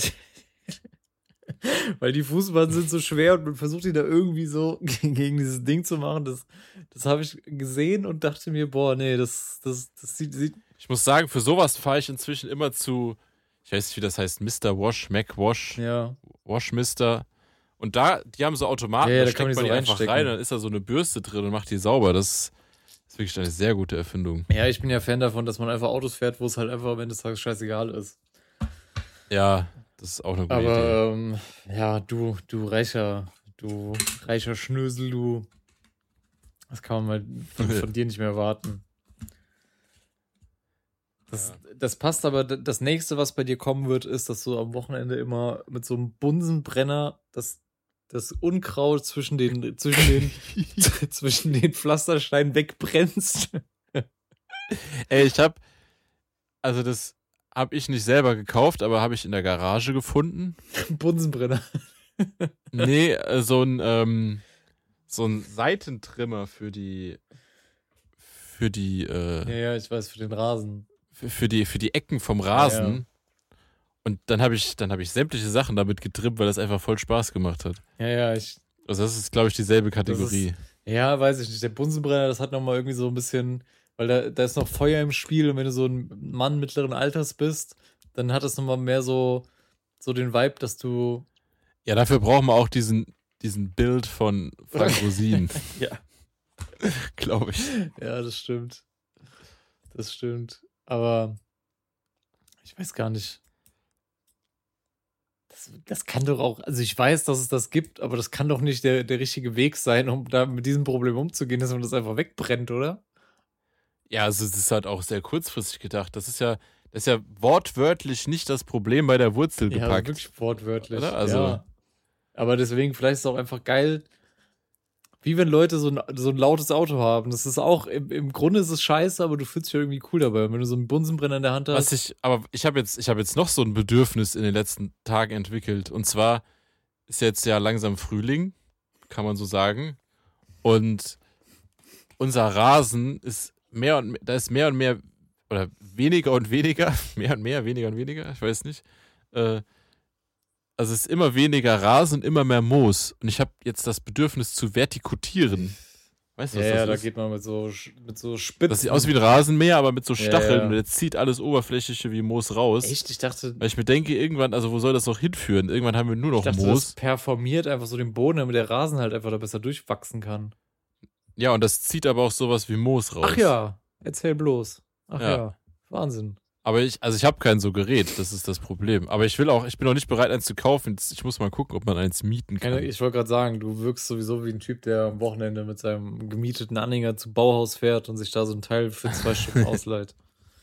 Weil die Fußmatten sind so schwer und man versucht die da irgendwie so gegen dieses Ding zu machen. Das habe ich gesehen und dachte mir, boah, nee, das sieht. Ich muss sagen, für sowas fahre ich inzwischen immer zu, ich weiß nicht, wie das heißt, Mr. Wash, Mac Wash, Ja. Wash Mister. Und die haben so Automaten, Ja, da da kann man steckt die man so die einfach reinstecken. rein, dann ist da so eine Bürste drin und macht die sauber. Das ist wirklich eine sehr gute Erfindung. Ja, ich bin ja Fan davon, dass man einfach Autos fährt, wo es halt einfach am Ende des Tages scheißegal ist. Ja, das ist auch eine gute Idee. Aber ja, du reicher Schnösel, du. Das kann man mal von dir nicht mehr erwarten. Das passt aber, das nächste, was bei dir kommen wird, ist, dass du am Wochenende immer mit so einem Bunsenbrenner das Unkraut zwischen den Pflastersteinen wegbrennst. Ey, das habe ich nicht selber gekauft, aber habe ich in der Garage gefunden. Bunsenbrenner. Nee, so ein Seitentrimmer für die Ja, ich weiß, für den Rasen. für die Ecken vom Rasen. Ja. Und dann habe ich sämtliche Sachen damit getrimmt, weil das einfach voll Spaß gemacht hat. Ja, Also das ist, glaube ich, dieselbe Kategorie. ja, weiß ich nicht. Der Bunsenbrenner, das hat nochmal irgendwie so ein bisschen, weil da ist noch Feuer im Spiel und wenn du so ein Mann mittleren Alters bist, dann hat das nochmal mehr so den Vibe, dass du. Ja, dafür brauchen wir auch diesen Bild von Frank Rosin, Ja. glaube ich. Ja, das stimmt. Das stimmt. Aber ich weiß gar nicht. Das kann doch auch, also ich weiß, dass es das gibt, aber das kann doch nicht der richtige Weg sein, um da mit diesem Problem umzugehen, dass man das einfach wegbrennt, oder? Ja, also es ist halt auch sehr kurzfristig gedacht. Das ist ja wortwörtlich nicht das Problem bei der Wurzel Ja, gepackt. wirklich wortwörtlich. Oder? Also- ja. Aber deswegen, vielleicht ist es auch einfach geil, wie wenn Leute so ein lautes Auto haben. Das ist auch, im Grunde ist es scheiße, aber du fühlst dich irgendwie cool dabei. Wenn du so einen Bunsenbrenner in der Hand hast. Ich habe jetzt noch so ein Bedürfnis in den letzten Tagen entwickelt. Und zwar ist jetzt ja langsam Frühling, kann man so sagen. Und unser Rasen ist mehr und mehr oder weniger und weniger, mehr und mehr, weniger und weniger, ich weiß nicht. Also es ist immer weniger Rasen und immer mehr Moos. Und ich habe jetzt das Bedürfnis zu vertikutieren. Weißt du, was das da ist? geht man mit so Spitzen. Das sieht aus wie ein Rasenmäher, aber mit so Stacheln. Ja. Und jetzt zieht alles Oberflächliche wie Moos raus. Echt? Ich dachte, Weil ich mir denke, irgendwann, also wo soll das noch hinführen? Irgendwann haben wir nur noch das Moos. performiert einfach so den Boden, damit der Rasen halt einfach da besser durchwachsen kann. Ja, und das zieht aber auch sowas wie Moos raus. Ach ja, erzähl bloß. Ach Ja. ja, Wahnsinn. Aber ich habe kein so Gerät, das ist das Problem. Aber ich bin auch nicht bereit, eins zu kaufen. Ich muss mal gucken, ob man eins mieten kann. Ich wollte gerade sagen, du wirkst sowieso wie ein Typ, der am Wochenende mit seinem gemieteten Anhänger zum Bauhaus fährt und sich da so ein Teil für 2 Stunden ausleiht.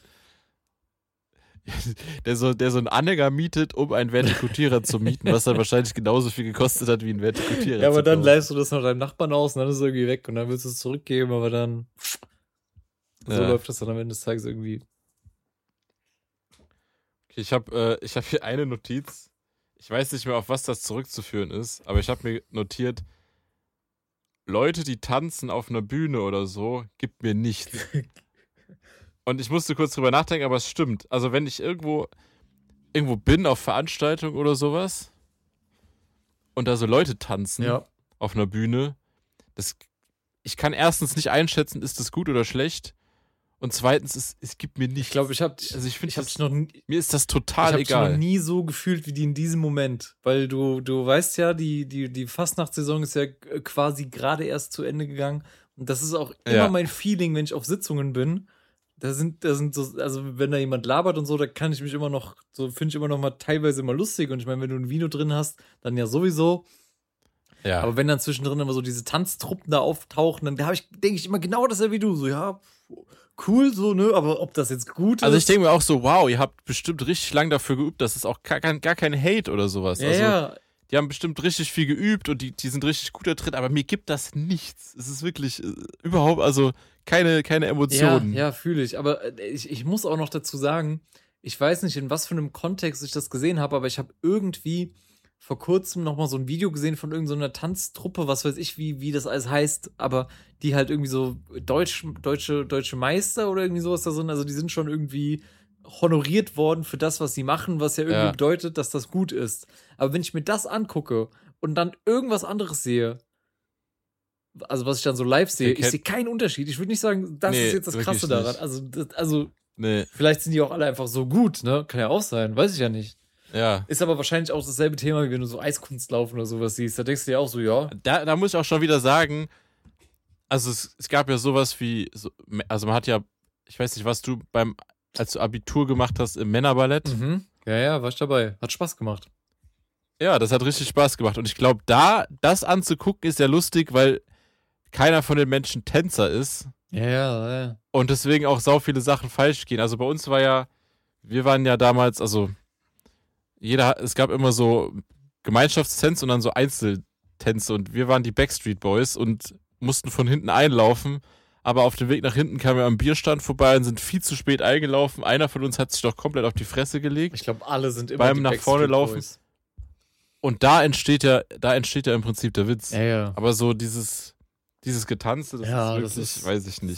Der so einen Anhänger mietet, um einen Vertikutierer zu mieten, was dann wahrscheinlich genauso viel gekostet hat, wie ein Vertikutierer Ja, aber zu dann kaufen. leihst du das noch deinem Nachbarn aus und dann ist es irgendwie weg und dann willst du es zurückgeben, aber dann so Ja. läuft das dann am Ende des Tages irgendwie. Okay, ich hab hier eine Notiz. Ich weiß nicht mehr, auf was das zurückzuführen ist, aber ich habe mir notiert, Leute, die tanzen auf einer Bühne oder so, gibt mir nichts. Und ich musste kurz drüber nachdenken, aber es stimmt. Also wenn ich irgendwo bin auf Veranstaltungen oder sowas und da so Leute tanzen Ja. auf einer Bühne, ich kann erstens nicht einschätzen, ist das gut oder schlecht. Und zweitens, es gibt mir nichts. Ich glaube, ich habe mir ist das ich total habe dich egal. noch nie so gefühlt wie die in diesem Moment, weil du weißt ja, die Fastnachtssaison ist ja quasi gerade erst zu Ende gegangen und das ist auch immer Ja. mein Feeling, wenn ich auf Sitzungen bin. Da sind so, also wenn da jemand labert und so, da kann ich mich immer noch, so finde ich immer noch mal teilweise immer lustig und ich meine, wenn du ein Vino drin hast, dann ja sowieso. Ja. Aber wenn dann zwischendrin immer so diese Tanztruppen da auftauchen, dann denke ich immer genau dasselbe wie du, so ja, cool, so, ne, aber ob das jetzt gut ist. Also ich denke mir auch so, wow, ihr habt bestimmt richtig lang dafür geübt, das ist auch gar kein Hate oder sowas. ja, Also ja. die haben bestimmt richtig viel geübt und die sind richtig gut da drin, aber mir gibt das nichts. Es ist wirklich überhaupt, also keine Emotionen. Ja, fühle ich. Aber ich muss auch noch dazu sagen, ich weiß nicht, in was für einem Kontext ich das gesehen habe, aber ich habe irgendwie vor kurzem noch mal so ein Video gesehen von irgendeiner Tanztruppe, was weiß ich, wie das alles heißt, aber die halt irgendwie so deutsche Meister oder irgendwie sowas da sind. Also die sind schon irgendwie honoriert worden für das, was sie machen, was ja irgendwie Ja. bedeutet, dass das gut ist. Aber wenn ich mir das angucke und dann irgendwas anderes sehe, also was ich dann so live sehe, ich sehe keinen Unterschied. Ich würde nicht sagen, das Nee, ist jetzt das wirklich Krasse daran. nicht. Also Nee, vielleicht sind die auch alle einfach so gut, ne? Kann ja auch sein, weiß ich ja nicht. ja. Ist aber wahrscheinlich auch dasselbe Thema, wie wenn du so Eiskunstlaufen oder sowas siehst. Da denkst du dir auch so, ja. Da muss ich auch schon wieder sagen, also es gab ja sowas wie, also man hat ja, ich weiß nicht, was du als du Abitur gemacht hast im Männerballett. Mhm. Ja, war ich dabei. Hat Spaß gemacht. Ja, das hat richtig Spaß gemacht. Und ich glaube, das anzugucken ist ja lustig, weil keiner von den Menschen Tänzer ist. Ja. Und deswegen auch sau viele Sachen falsch gehen. Also bei uns wir waren ja damals, also es gab immer so Gemeinschaftstänze und dann so Einzeltänze und wir waren die Backstreet Boys und mussten von hinten einlaufen, aber auf dem Weg nach hinten kamen wir am Bierstand vorbei und sind viel zu spät eingelaufen. Einer von uns hat sich doch komplett auf die Fresse gelegt. Ich glaube, alle sind immer Beim die nach Backstreet vorne laufen. Boys. Und da entsteht ja im Prinzip der Witz. Ja. Aber so dieses Getanze, das Ja, ist das wirklich, ist- weiß ich nicht.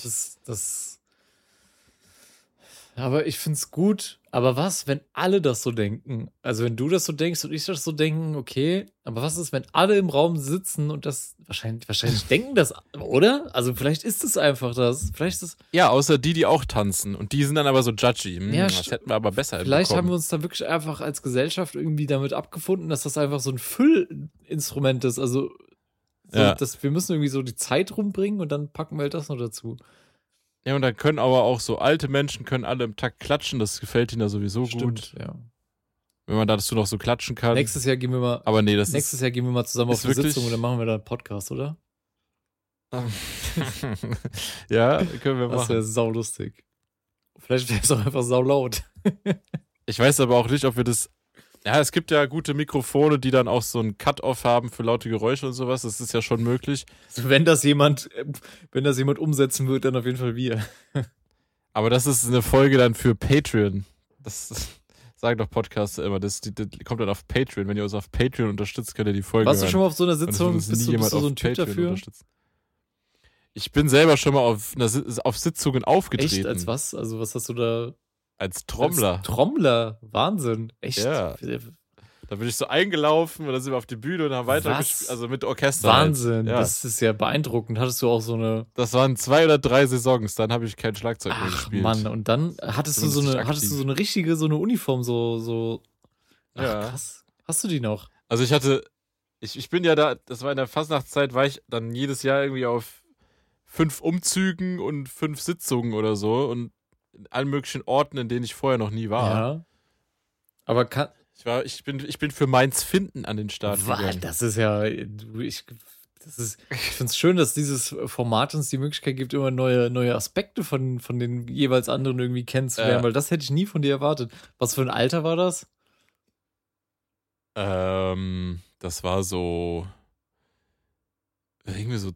Aber ich find's gut. Aber was, wenn alle das so denken? Also wenn du das so denkst und ich das so denken, okay. Aber was ist, wenn alle im Raum sitzen und das wahrscheinlich denken das, oder? Also vielleicht ist es einfach das. Vielleicht ist es. Ja, außer die auch tanzen. Und die sind dann aber so judgy. Ja, Das hätten wir aber besser Vielleicht haben hinbekommen. wir uns da wirklich einfach als Gesellschaft irgendwie damit abgefunden, dass das einfach so ein Füllinstrument ist. Also, Ja. wir müssen irgendwie so die Zeit rumbringen und dann packen wir halt das noch dazu. Ja, und dann können aber auch so alte Menschen können alle im Takt klatschen. Das gefällt ihnen ja sowieso gut. Stimmt, ja. Wenn man dazu noch so klatschen kann. Nächstes Jahr gehen wir mal, aber nee, das Jahr gehen wir mal zusammen ist auf eine wirklich- Sitzung und dann machen wir da einen Podcast, oder? Ja, können wir Das wäre machen. saulustig. Vielleicht wäre es auch einfach saulaut. Ich weiß aber auch nicht, ob wir das. Ja, es gibt ja gute Mikrofone, die dann auch so ein Cut-Off haben für laute Geräusche und sowas. Das ist ja schon möglich. Also wenn das jemand umsetzen wird, dann auf jeden Fall wir. Aber das ist eine Folge dann für Patreon. Das sagen doch Podcaster immer. Das kommt dann auf Patreon. Wenn ihr uns auf Patreon unterstützt, könnt ihr die Folge Warst du hören. schon mal auf so einer Und das Sitzung? wird uns Bist nie du jemand so auf ein Typ Patreon dafür? unterstützen. Ich bin selber schon mal auf Sitzungen aufgetreten. Echt? Als was? Also was hast du da? Als Trommler. Als Trommler? Wahnsinn. Echt? Ja. Da bin ich so eingelaufen und dann sind wir auf die Bühne und haben weitergespielt. Also mit Orchester. Wahnsinn. Halt. Ja. Das ist ja beeindruckend. Hattest du auch so eine. Das waren 2 oder 3 Saisons. Dann habe ich kein Schlagzeug mehr Ach gespielt. Mann, und dann hattest du Zumindest nicht hattest du aktiv. so eine richtige, so eine Uniform, so. Ach, Ja. krass. Hast du die noch? Also ich bin ja da, das war in der Fastnachtszeit, war ich dann jedes Jahr irgendwie auf 5 Umzügen und 5 Sitzungen oder so und in allen möglichen Orten, in denen ich vorher noch nie war. Ja. Aber Ich bin für Mainz Finden an den Start gegangen. das ist ja. Ich finde es schön, dass dieses Format uns die Möglichkeit gibt, immer neue Aspekte von den jeweils anderen irgendwie kennenzulernen, Ja. weil das hätte ich nie von dir erwartet. Was für ein Alter war das? Das war so irgendwie so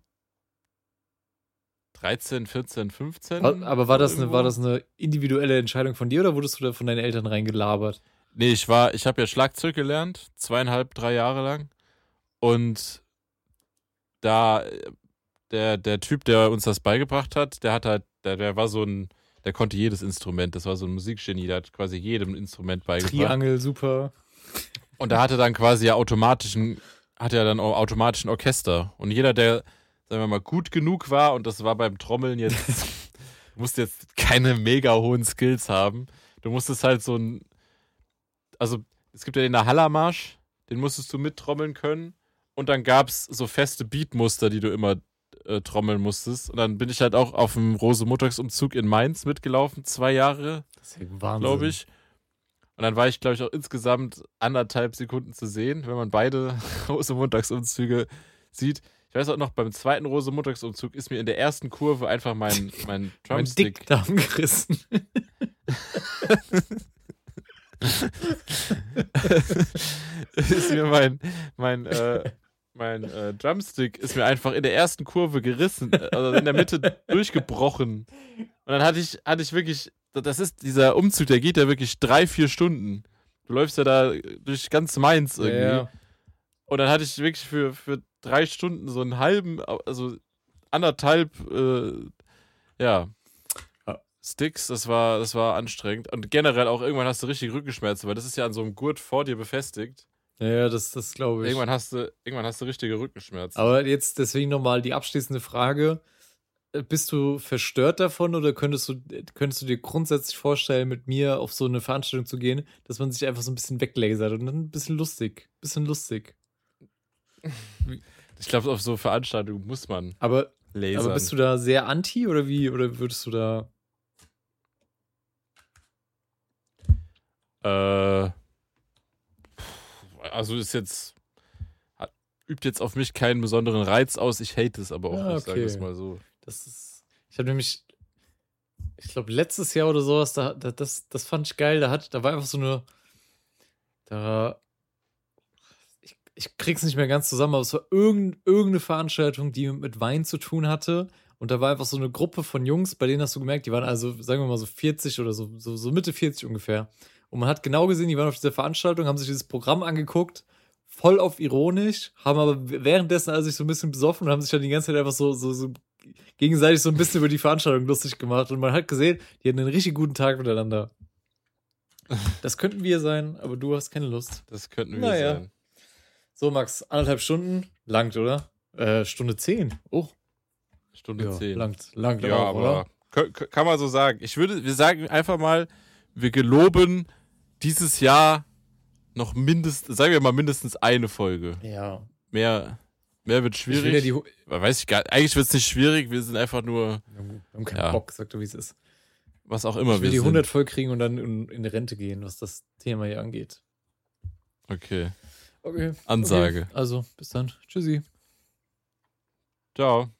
13, 14, 15. Aber war das irgendwo. eine individuelle Entscheidung von dir oder wurdest du da von deinen Eltern reingelabert? Nee, ich habe ja Schlagzeug gelernt, 2,5, 3 Jahre lang. Und da, der Typ, der uns das beigebracht hat, der war so der konnte jedes Instrument. Das war so ein Musikgenie, der hat quasi jedem Instrument beigebracht. Triangel, super. Und der hatte dann quasi ja automatischen Orchester. Und jeder, der, sagen wir mal, gut genug war, und das war beim Trommeln jetzt, du musst jetzt keine mega hohen Skills haben. Du musstest halt also es gibt ja den Hallermarsch, den musstest du mittrommeln können. Und dann gab es so feste Beatmuster, die du immer trommeln musstest. Und dann bin ich halt auch auf dem Rosenmontagsumzug in Mainz mitgelaufen, 2 Jahre, Das ist ja Wahnsinn. glaube ich. Und dann war ich, glaube ich, auch insgesamt 1,5 Sekunden zu sehen, wenn man beide Rosenmontagsumzüge sieht. Ich weiß auch noch, beim zweiten Rosenmontagsumzug ist mir in der ersten Kurve einfach mein Mein Drumstick Dickdarm gerissen. ist mir mein Drumstick ist mir einfach in der ersten Kurve gerissen, also in der Mitte durchgebrochen. Und dann hatte ich wirklich, dieser Umzug, der geht ja wirklich 3-4 Stunden. Du läufst ja da durch ganz Mainz irgendwie. Ja. Und dann hatte ich wirklich für 3 Stunden so einen halben, also 1,5, Sticks, das war anstrengend. Und generell auch irgendwann hast du richtig Rückenschmerzen, weil das ist ja an so einem Gurt vor dir befestigt. Ja, das glaube ich. Irgendwann hast du richtige Rückenschmerzen. Aber jetzt deswegen nochmal die abschließende Frage. Bist du verstört davon oder könntest du dir grundsätzlich vorstellen, mit mir auf so eine Veranstaltung zu gehen, dass man sich einfach so ein bisschen weglasert und dann ein bisschen lustig. Ich glaube, auf so Veranstaltungen muss man Aber lasern. bist du da sehr anti oder wie? Oder würdest du da. Also übt jetzt auf mich keinen besonderen Reiz aus. Ich hate es aber auch nicht, sagen wir es mal so. Ich habe nämlich, ich glaube, letztes Jahr oder sowas, das fand ich geil. Da war einfach so eine. Ich krieg's nicht mehr ganz zusammen, aber es war irgendeine Veranstaltung, die mit Wein zu tun hatte. Und da war einfach so eine Gruppe von Jungs, bei denen hast du gemerkt, die waren also, sagen wir mal, so 40 oder so Mitte 40 ungefähr. Und man hat genau gesehen, die waren auf dieser Veranstaltung, haben sich dieses Programm angeguckt, voll auf ironisch, haben aber währenddessen also sich so ein bisschen besoffen und haben sich dann die ganze Zeit einfach so gegenseitig so ein bisschen über die Veranstaltung lustig gemacht. Und man hat gesehen, die hatten einen richtig guten Tag miteinander. Das könnten wir sein, aber du hast keine Lust. Das könnten wir sein. So, Max, 1,5 Stunden. Langt, oder? Stunde 10. Oh. Stunde 10. Langt ja, auch, aber oder? kann man so sagen. Wir sagen einfach mal, wir geloben dieses Jahr noch mindestens eine Folge. Ja. Mehr wird schwierig. Weiß ich gar nicht. Eigentlich wird es nicht schwierig. Wir sind einfach nur. Wir haben keinen Bock, sag du, wie es ist. Was auch immer ich will die 100 voll kriegen und dann in Rente gehen, was das Thema hier angeht. Okay. Okay. Ansage. Okay. Also, bis dann. Tschüssi. Ciao.